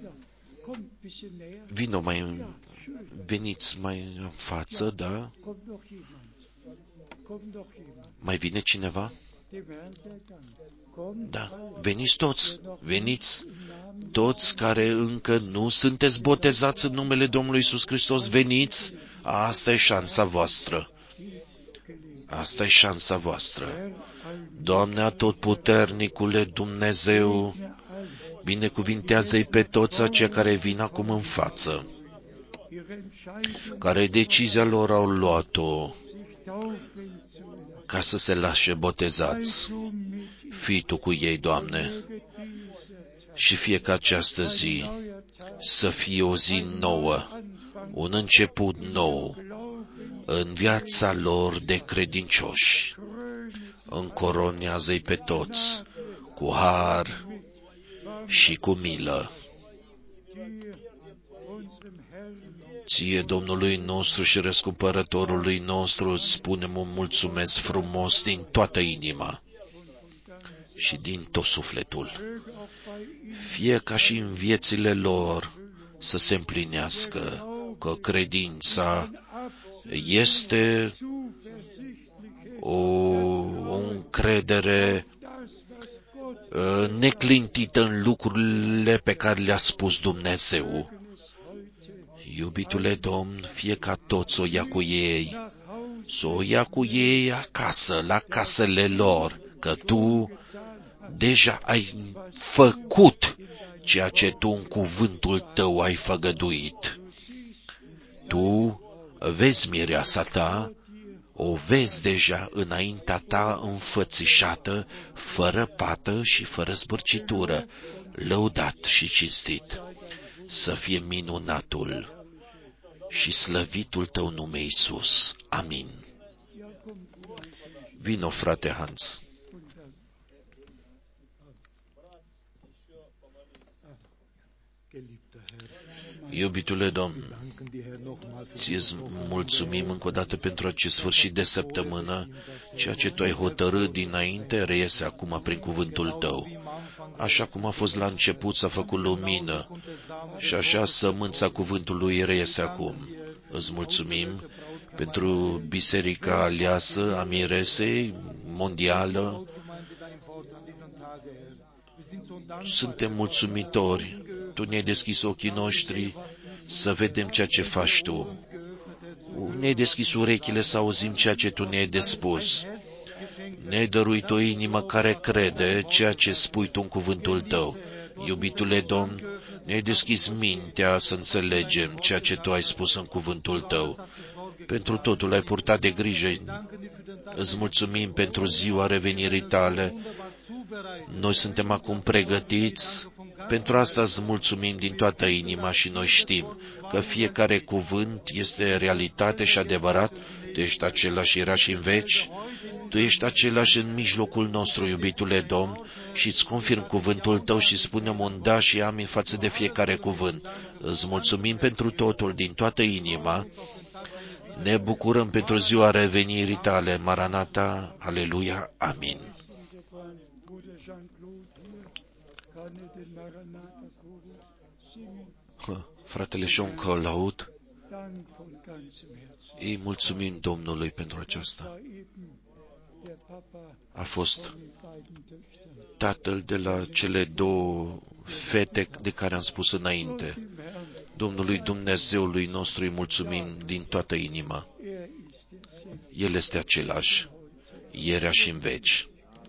Vino mai, veniți mai în față, da? Mai vine cineva? Da, veniți toți, veniți toți care încă nu sunteți botezați în numele Domnului Iisus Hristos, veniți, asta e șansa voastră. Asta e șansa voastră. Doamne Atotputernicule Dumnezeu, binecuvintează-i pe toți aceia care vin acum în față, care decizia lor au luat-o ca să se lase botezați. Fii Tu cu ei, Doamne, și fie ca această zi să fie o zi nouă, un început nou în viața lor de credincioși. Încoronează-i pe toți cu har și cu milă. Ție, Domnului nostru și răscumpărătorului nostru, îți spunem un mulțumesc frumos din toată inima și din tot sufletul. Fie ca și în viețile lor să se împlinească că credința este o, o încredere uh, neclintită în lucrurile pe care le-a spus Dumnezeu. Iubitule Domn, fie ca toți o ia cu ei, să o ia cu ei acasă, la casele lor, că Tu deja ai făcut ceea ce Tu în cuvântul Tău ai făgăduit. Tu vezi mireasa Ta, o vezi deja înaintea Ta înfățișată, fără pată și fără zbârcitură, lăudat și cinstit. Să fie minunatul și slăvitul Tău nume, Iisus. Amin. Vino, frate Hans. Iubitule Domn, Ție-ți mulțumim încă o dată pentru acest sfârșit de săptămână. Ceea ce Tu ai hotărât dinainte reiese acum prin cuvântul Tău. Așa cum a fost la început, s-a făcut lumină și așa sămânța cuvântului reiese acum. Îți mulțumim pentru Biserica Aleasă a Miresei Mondială. Suntem mulțumitori. Tu ne-ai deschis ochii noștri să vedem ceea ce faci Tu. Ne-ai deschis urechile să auzim ceea ce Tu ne-ai de spus. Ne-ai dăruit o inimă care crede ceea ce spui Tu în cuvântul Tău. Iubitule Domn, ne-ai deschis mintea să înțelegem ceea ce Tu ai spus în cuvântul Tău. Pentru totul ai purtat de grijă. Îți mulțumim pentru ziua revenirii Tale. Noi suntem acum pregătiți. Pentru asta îți mulțumim din toată inima și noi știm că fiecare cuvânt este realitate și adevărat. Tu ești același, era și în veci. Tu ești același în mijlocul nostru, iubitule Domn, și îți confirm cuvântul Tău și spunem un da și amin față de fiecare cuvânt. Îți mulțumim pentru totul din toată inima. Ne bucurăm pentru ziua revenirii Tale. Maranata, aleluia, amin. Fratele Jean Laud, îi mulțumim Domnului pentru aceasta. A fost tatăl de la cele două fete de care am spus înainte. Domnului Dumnezeului nostru îi mulțumim din toată inima. El este același, ierea și în veci.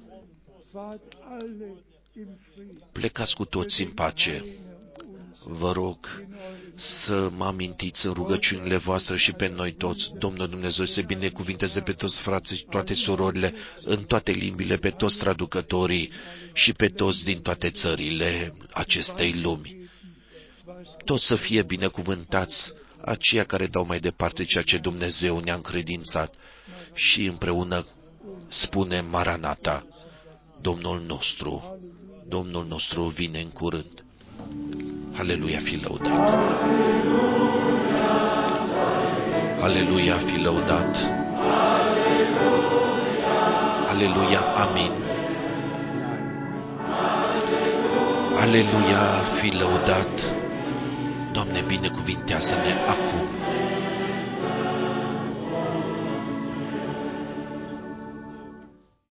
Plecați cu toți în pace. Vă rog să mă amintiți în rugăciunile voastre și pe noi toți. Domnul Dumnezeu să binecuvinteze pe toți frații și toate surorile, în toate limbile, pe toți traducătorii și pe toți din toate țările acestei lumi. Toți să fie binecuvântați aceia care dau mai departe ceea ce Dumnezeu ne-a încredințat și împreună spune Maranata, Domnul nostru, Domnul nostru vine în curând. Aleluia, fi lăudat! Aleluia, fi lăudat! Aleluia, amin! Aleluia, fi lăudat! Doamne, binecuvintează-ne acum!